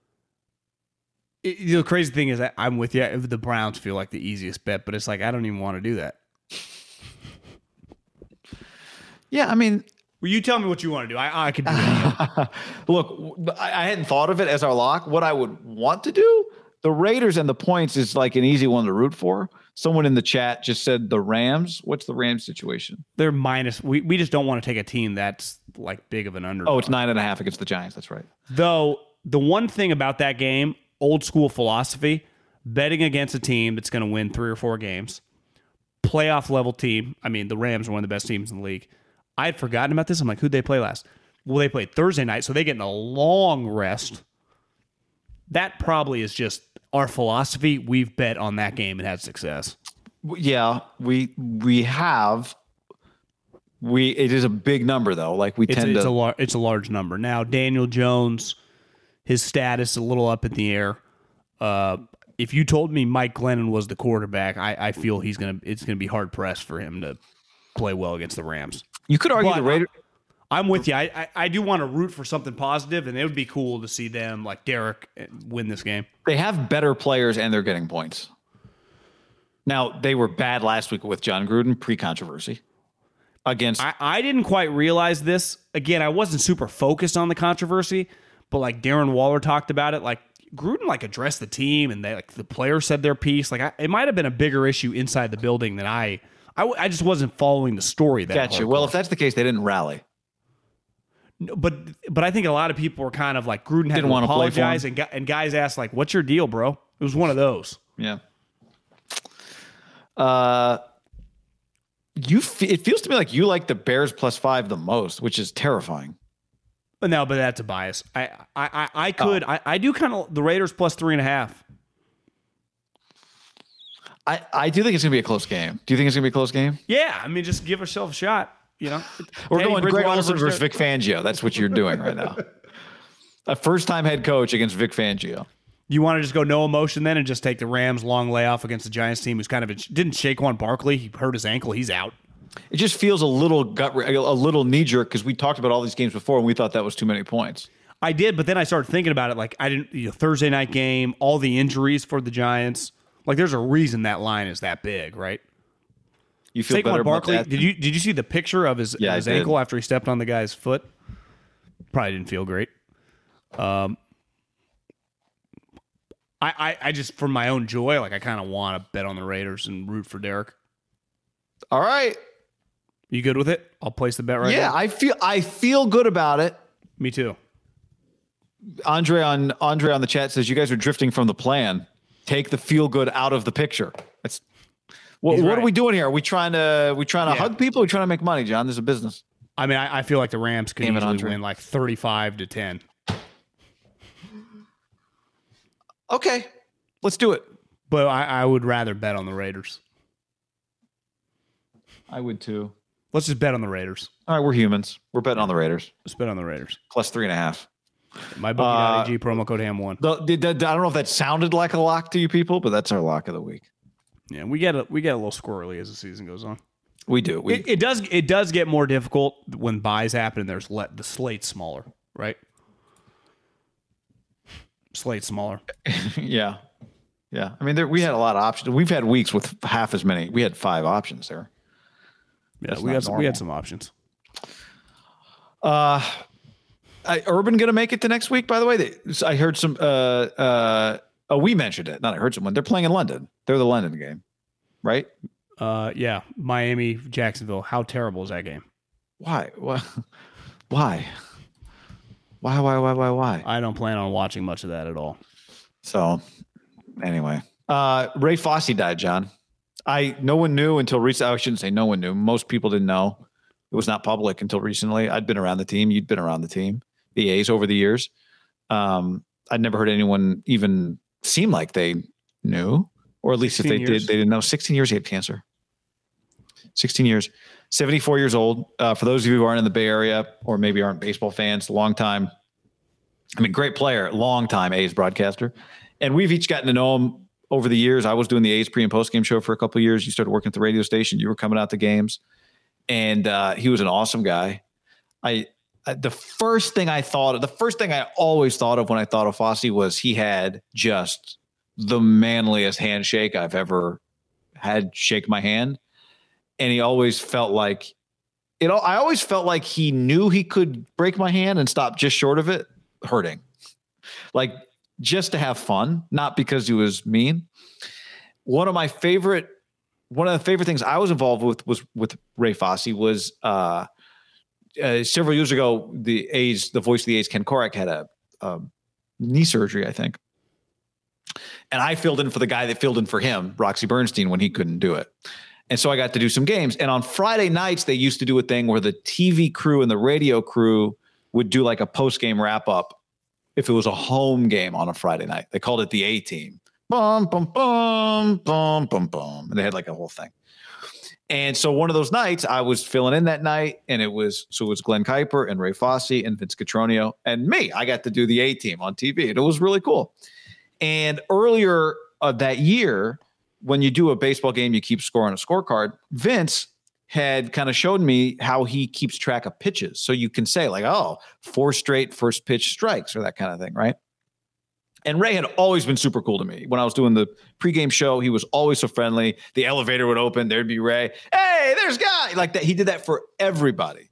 The crazy thing is that I'm with you. The Browns feel like the easiest bet, but it's like I don't even want to do that. Yeah, I mean, Well, you tell me what you want to do. I could do it. look, I hadn't thought of it as our lock. What I would want to do, the Raiders and the points is like an easy one to root for. Someone in the chat just said the Rams. What's the Rams situation? They're minus. We just don't want to take a team that's like big of an underdog. Oh, it's 9.5 against the Giants. That's right. Though the one thing about that game, old school philosophy, betting against a team that's going to win 3 or 4 games, playoff level team. I mean, the Rams are one of the best teams in the league. I had forgotten about this. I'm like, who'd they play last? Well, they played Thursday night, so they get in a long rest. That probably is just our philosophy. We've bet on that game and had success. Yeah, we have. It is a big number though. Like we tend to. It's a large number. Now, Daniel Jones, his status a little up in the air. If you told me Mike Glennon was the quarterback, I feel it's gonna be hard pressed for him to play well against the Rams. You could argue But the Raiders. I'm with you. I do want to root for something positive, and it would be cool to see them, like Derek, win this game. They have better players and they're getting points. Now, they were bad last week with John Gruden, pre-controversy. Against I didn't quite realize this. Again, I wasn't super focused on the controversy, but like Darren Waller talked about it. Like Gruden addressed the team, and the players said their piece. It might have been a bigger issue inside the building than I just wasn't following the story. Gotcha. Well, if that's the case, they didn't rally. But I think a lot of people were kind of like Gruden had to want to play for apologize, him. and guys asked like, "What's your deal, bro?" It was one of those. Yeah. It feels to me like you like the Bears +5 the most, which is terrifying. But that's a bias. I do kind of the Raiders +3.5. I do think it's gonna be a close game. Do you think it's gonna be a close game? Yeah, I mean, just give yourself a shot. We're Teddy going Greg Bridgewater Olsen versus versus Vic Fangio. That's what you're doing right now. A first-time head coach against Vic Fangio. You want to just go no emotion then and just take the Rams long layoff against the Giants team who's kind of didn't Saquon Barkley. He hurt his ankle. He's out. It just feels a little knee-jerk because we talked about all these games before and we thought that was too many points. I did, but then I started thinking about it. Like I didn't Thursday night game, all the injuries for the Giants. Like there's a reason that line is that big, right? You feel better Saquon Barkley. about that? Did you see the picture of his ankle after he stepped on the guy's foot? Probably didn't feel great. I just for my own joy, I kind of want to bet on the Raiders and root for Derek. All right. You good with it? I'll place the bet right now. Yeah, I feel good about it. Me too. Andre on the chat says you guys are drifting from the plan. Take the feel good out of the picture. That's what right. are we doing here? Are we trying to hug people? Are we trying to make money, John? This is a business. I mean, I feel like the Rams could easily win 35-10. Okay, let's do it. But I would rather bet on the Raiders. I would too. Let's just bet on the Raiders. All right, we're humans. We're betting on the Raiders. Let's bet on the Raiders. +3.5. MyBookie.ag promo code ham1. I don't know if that sounded like a lock to you people, but that's our lock of the week. Yeah, we get a little squirrely as the season goes on. We do. It does get more difficult when buys happen and there's the slate's smaller, right? Slate's smaller. Yeah. I mean, we had a lot of options. We've had weeks with half as many. We had 5 options there. Yeah, we had some options. Urban going to make it to next week, by the way? I heard some, we mentioned it. Not I heard someone. They're playing in London. They're the London game, right? Yeah. Miami, Jacksonville. How terrible is that game? Why? Why? Why? I don't plan on watching much of that at all. So, anyway. Ray Fosse died, John. No one knew until recently. I shouldn't say no one knew. Most people didn't know. It was not public until recently. I'd been around the team. You'd been around the team, the A's, over the years. I'd never heard anyone even seem like they knew, or at least if they did, they didn't know. 16 years he had cancer. 16 years. 74 years old. For those of you who aren't in the Bay Area or maybe aren't baseball fans, long time. I mean, great player, long time A's broadcaster. And we've each gotten to know him over the years. I was doing the A's pre and post game show for a couple of years. You started working at the radio station. You were coming out to games. And he was an awesome guy. The first thing I always thought of when I thought of Fosse was he had just the manliest handshake I've ever had shake my hand. And he always felt like I always felt like he knew he could break my hand and stop just short of it hurting. Like just to have fun, not because he was mean. One of the favorite things I was involved with Ray Fosse was several years ago, the voice of the A's, Ken Korak, had a knee surgery, I think. And I filled in for the guy that filled in for him, Roxy Bernstein, when he couldn't do it. And so I got to do some games. And on Friday nights, they used to do a thing where the TV crew and the radio crew would do like a post-game wrap-up if it was a home game on a Friday night. They called it the A-Team. Bum, bum, bum, bum, bum, bum. And they had like a whole thing. And so one of those nights, I was filling in that night, and it was Glenn Kuiper and Ray Fosse and Vince Cotroneo and me. I got to do the A-Team on TV, and it was really cool. And earlier that year, when you do a baseball game, you keep score on a scorecard. Vince had kind of showed me how he keeps track of pitches. So you can say like, 4 straight first pitch strikes or that kind of thing, right? And Ray had always been super cool to me. When I was doing the pregame show, he was always so friendly. The elevator would open. There'd be Ray. Hey, there's Guy. Like that. He did that for everybody.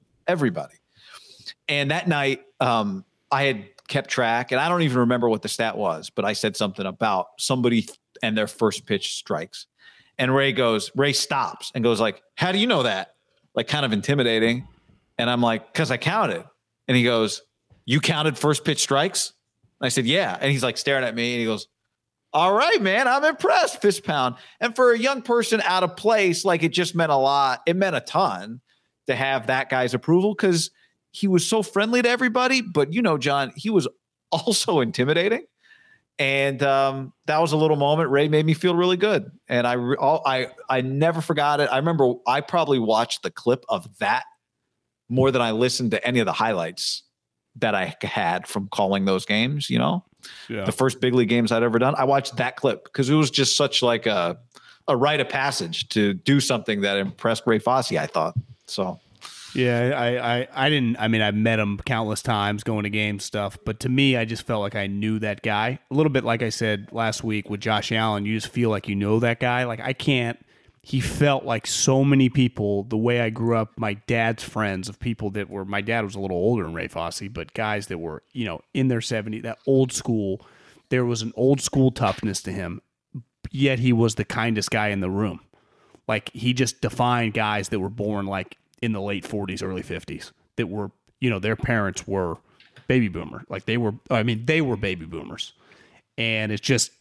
And that night, I had kept track, and I don't even remember what the stat was, but I said something about somebody and their first pitch strikes. And Ray stops and goes like, how do you know that? Like kind of intimidating. And I'm like, because I counted. And he goes, you counted first pitch strikes? And I said, yeah. And he's like staring at me and he goes, all right, man, I'm impressed. Fist pound. And for a young person out of place, like it just meant a lot. It meant a ton to have that guy's approval because he was so friendly to everybody. But, John, he was also intimidating. And that was a little moment. Ray made me feel really good. And I never forgot it. I remember I probably watched the clip of that more than I listened to any of the highlights that I had from calling those games, the first big league games I'd ever done. I watched that clip because it was just such like a rite of passage to do something that impressed Ray Fosse, I thought. So, yeah, I've met him countless times going to game stuff, but to me, I just felt like I knew that guy a little bit. Like I said last week with Josh Allen, you just feel like you know that guy. Like he felt like so many people, the way I grew up, my dad's friends of people that were, my dad was a little older than Ray Fosse, but guys that were, in their 70s, that old school, there was an old school toughness to him, yet he was the kindest guy in the room. Like he just defined guys that were born like in the late 40s, early 50s that were, their parents were baby boomer. Like they were baby boomers. And it's just,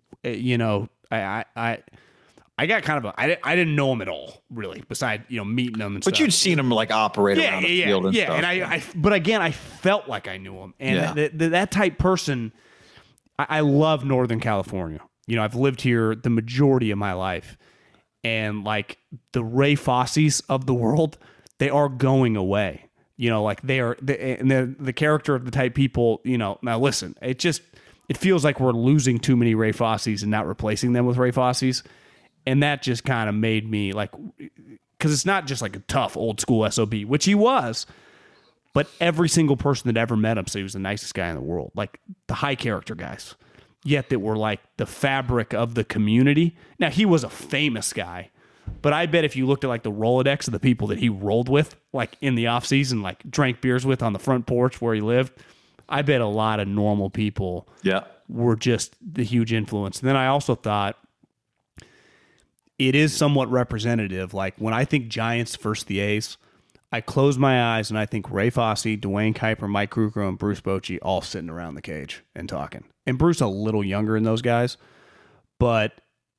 I got kind of I didn't know him at all, really, besides, meeting him and stuff. But you'd seen him like operate around the field and stuff. And but again, I felt like I knew him. And that type person, I love Northern California. I've lived here the majority of my life. And like the Ray Fosses of the world, they are going away. Like the character of the type people, now listen, it feels like we're losing too many Ray Fosses and not replacing them with Ray Fosses. And that just kind of made me like, because it's not just like a tough old school SOB, which he was, but every single person that ever met him said he was the nicest guy in the world, like the high character guys, yet that were like the fabric of the community. Now, he was a famous guy, But I bet if you looked at like the Rolodex of the people that he rolled with, like in the off season, like drank beers with on the front porch where he lived, I bet a lot of normal people were just the huge influence. And then I also thought it is somewhat representative. Like when I think Giants versus the A's, I close my eyes and I think Ray Fosse, Dwayne Kuiper, Mike Krukow, and Bruce Bochy all sitting around the cage and talking. And Bruce a little younger than those guys, but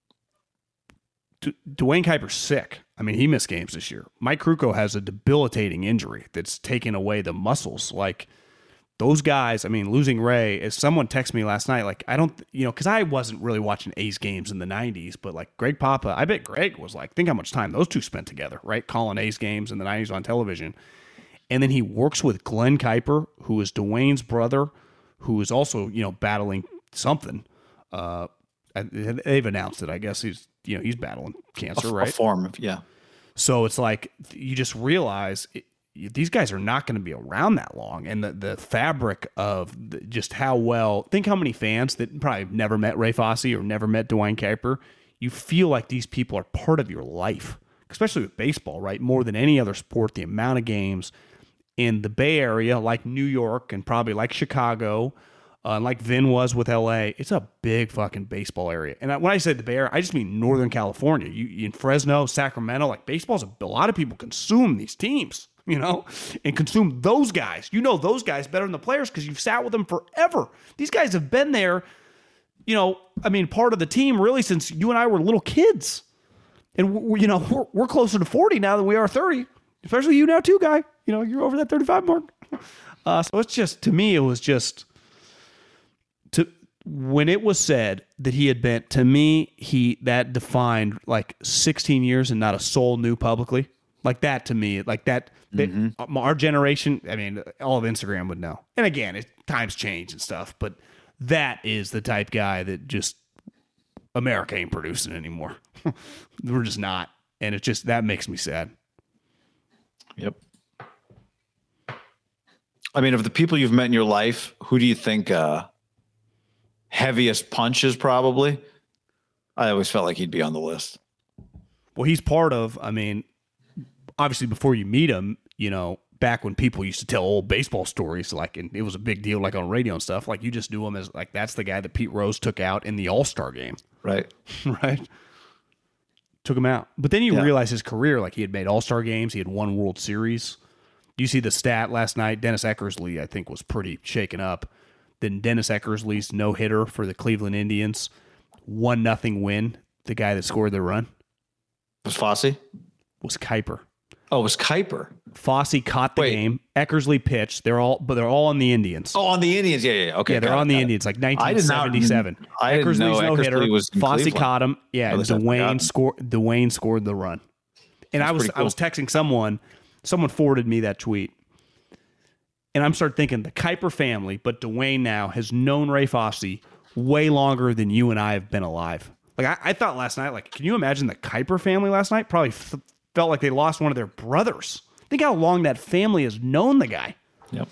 Dwayne Kuiper's sick. I mean, he missed games this year. Mike Krukow has a debilitating injury that's taken away the muscles. Like those guys, I mean, losing Ray, as someone texted me last night, like I don't, because I wasn't really watching A's games in the 90s, but like Greg Papa, I bet Greg was like, think how much time those two spent together, right? Calling A's games in the 90s on television. And then he works with Glenn Kuiper, who is Dwayne's brother, who is also, battling something. They've announced it. I guess he's battling cancer, right? A form of, yeah. So it's like you just realize these guys are not going to be around that long, and the fabric of just how well. Think how many fans that probably never met Ray Fosse or never met Dwayne Kuiper. You feel like these people are part of your life, especially with baseball, right? More than any other sport, the amount of games in the Bay Area, like New York and probably like Chicago. Like Vin was with LA, it's a big fucking baseball area. And when I say the Bay Area, I just mean Northern California. You in Fresno, Sacramento, like baseball's a lot of people consume these teams, and consume those guys. Those guys better than the players because you've sat with them forever. These guys have been there, part of the team really since you and I were little kids. And we're closer to 40 now than we are 30, especially you now too, guy. You're over that 35 mark. So it's just, to me, it was just. When it was said that he had been, to me, that defined like 16 years and not a soul knew publicly. Like that to me, like that, our generation, I mean, all of Instagram would know. And again, times change and stuff, but that is the type guy that just America ain't producing anymore. We're just not. And it just, that makes me sad. Yep. I mean, of the people you've met in your life, who do you think, heaviest punches probably? I always felt like he'd be on the list. Well, he's part of, obviously before you meet him, back when people used to tell old baseball stories, like, and it was a big deal, like on radio and stuff, like you just knew him as like, that's the guy that Pete Rose took out in the All-Star game. Right. Right. Took him out. But then you realize his career, like he had made All-Star games. He had won World Series. You see the stat last night, Dennis Eckersley, I think, was pretty shaken up. Then Dennis Eckersley's no-hitter for the Cleveland Indians, 1-0 win. The guy that scored the run was Fosse. Was Kuiper. Oh, it was Kuiper. Fosse caught the game. Eckersley pitched. They're all on the Indians. Oh, on the Indians. Yeah. Okay. Yeah, they're on the Indians, like 1977. Eckersley's no-hitter. Fosse caught him. Yeah, and Dwayne scored the run. And I was texting someone forwarded me that tweet. And I'm starting thinking the Kuiper family, but Dwayne now has known Ray Fosse way longer than you and I have been alive. Like I thought last night, like, can you imagine the Kuiper family last night? Probably felt like they lost one of their brothers. Think how long that family has known the guy. Yep.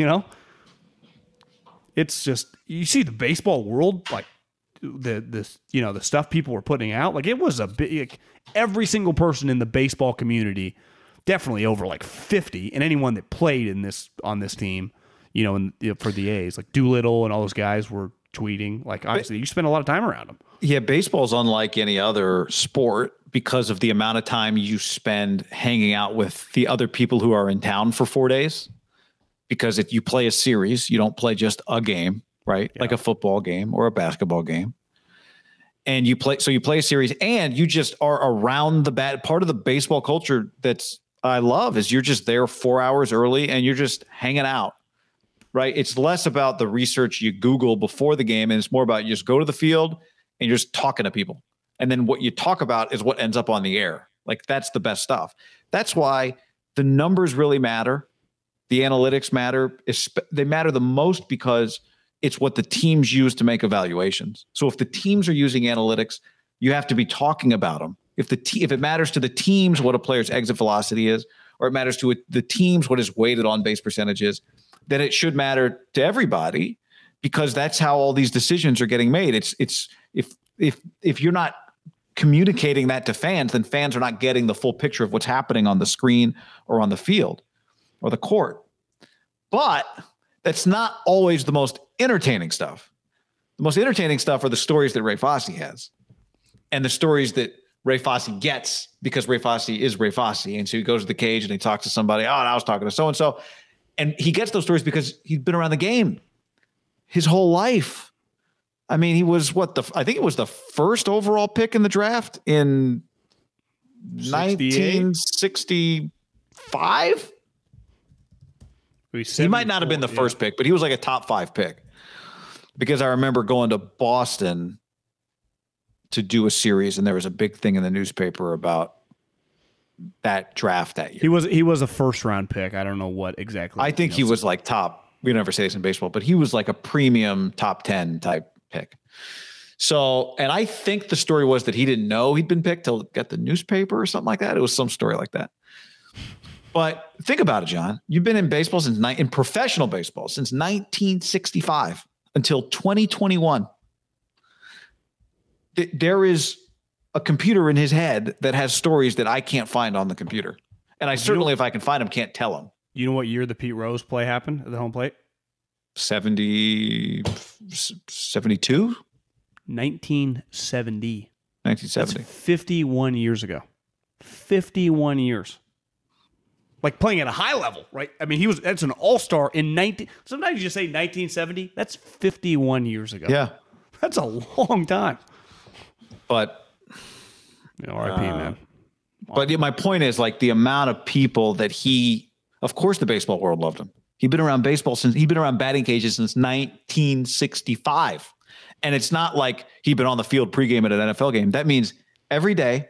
It's just, you see the baseball world, like the stuff people were putting out. Like it was a big, every single person in the baseball community, definitely over like 50, and anyone that played on this team, for the A's, like Doolittle and all those guys were tweeting. Like obviously, you spend a lot of time around them. Yeah, baseball's unlike any other sport because of the amount of time you spend hanging out with the other people who are in town for 4 days. Because if you play a series, you don't play just a game, right? Yeah. Like a football game or a basketball game. And you play a series, and you just are around the part of the baseball culture I love is you're just there 4 hours early and you're just hanging out, right? It's less about the research you Google before the game, and it's more about you just go to the field and you're just talking to people. And then what you talk about is what ends up on the air. Like that's the best stuff. That's why the numbers really matter. The analytics matter. They matter the most because it's what the teams use to make evaluations. So if the teams are using analytics, you have to be talking about them. If it matters to the teams what a player's exit velocity is, or it matters to the teams what his weighted on base percentage is, then it should matter to everybody because that's how all these decisions are getting made. It's if you're not communicating that to fans, then fans are not getting the full picture of what's happening on the screen or on the field or the court. But that's not always the most entertaining stuff. The most entertaining stuff are the stories that Ray Fosse has, and the stories that Ray Fosse gets because Ray Fosse is Ray Fosse. And so he goes to the cage and he talks to somebody. Oh, and I was talking to so-and-so. And he gets those stories because he's been around the game his whole life. I mean, he was I think it was the first overall pick in the draft in 1965. He might not have been the first pick, but he was like a top 5 pick, because I remember going to Boston to do a series, and there was a big thing in the newspaper about that draft that year. He was a first round pick. I don't know what exactly. I think he was like top. We never say this in baseball, but he was like a premium top 10 type pick. So, and I think the story was that he didn't know he'd been picked till get the newspaper or something like that. It was some story like that. But think about it, John. You've been in baseball in professional baseball since 1965 until 2021. There is a computer in his head that has stories that I can't find on the computer. And I certainly, if I can find them, can't tell them. You know what year the Pete Rose play happened at the home plate? 72? 1970. 1970. That's 51 years ago. 51 years. Like playing at a high level, right? I mean, that's an all-star in sometimes you just say 1970. That's 51 years ago. Yeah. That's a long time. But R.I.P., man. But my point is, like, the amount of people that of course the baseball world loved him. He'd been around batting cages since 1965. And it's not like he'd been on the field pregame at an NFL game. That means every day,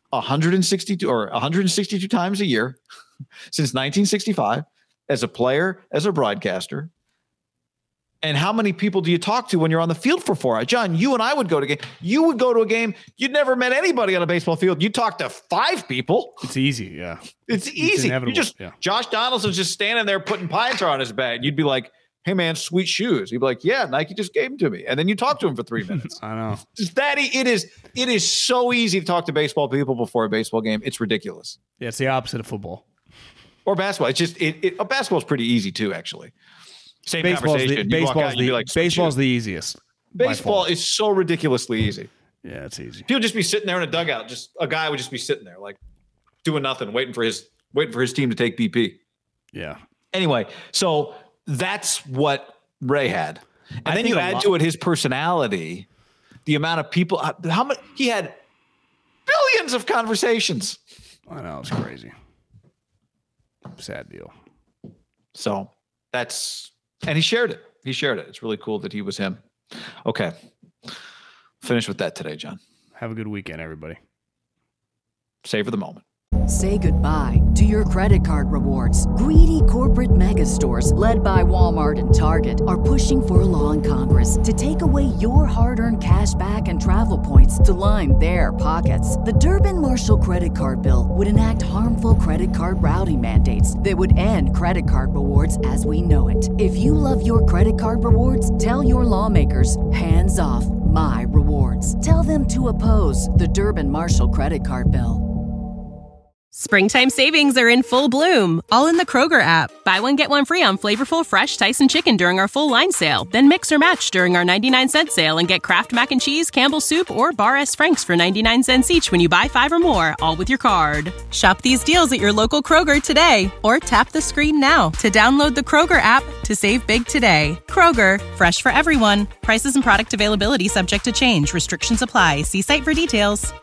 162 times a year since 1965, as a player, as a broadcaster. And how many people do you talk to when you're on the field for 4 hours? John, you and I would go to a game. You would go to a game. You'd never met anybody on a baseball field. You talk to 5 people. It's easy, yeah. It's easy. Josh Donaldson's just standing there putting pine tar on his bag. You'd be like, hey, man, sweet shoes. He'd be like, yeah, Nike just gave them to me. And then you talk to him for 3 minutes. I know. It is so easy to talk to baseball people before a baseball game. It's ridiculous. Yeah, it's the opposite of football. Or basketball. It's just basketball's pretty easy too, actually. Same conversation. Baseball's the easiest. Baseball is so ridiculously easy. Yeah, it's easy. He'll just be sitting there in a dugout. Just a guy would just be sitting there, like doing nothing, waiting for his team to take BP. Yeah. Anyway, so that's what Ray had, and then you add to it his personality, the amount of people. How much he had? Billions of conversations. I know, it's crazy. Sad deal. So and he shared it. It's really cool that he was him. Okay. Finish with that today, John. Have a good weekend, everybody. Savor the moment. Say goodbye to your credit card rewards. Greedy corporate mega stores, led by Walmart and Target, are pushing for a law in Congress to take away your hard-earned cash back and travel points to line their pockets. The Durbin-Marshall credit card bill would enact harmful credit card routing mandates that would end credit card rewards as we know it. If you love your credit card rewards, tell your lawmakers, hands off my rewards. Tell them to oppose the Durbin-Marshall credit card bill. Springtime savings are in full bloom, all in the Kroger app. Buy one, get one free on flavorful fresh Tyson chicken during our full line sale. Then mix or match during our 99-cent sale and get Kraft Mac and Cheese, Campbell's Soup, or Bar S. Frank's for 99 cents each when you buy 5 or more, all with your card. Shop these deals at your local Kroger today, or tap the screen now to download the Kroger app to save big today. Kroger, fresh for everyone. Prices and product availability subject to change. Restrictions apply. See site for details.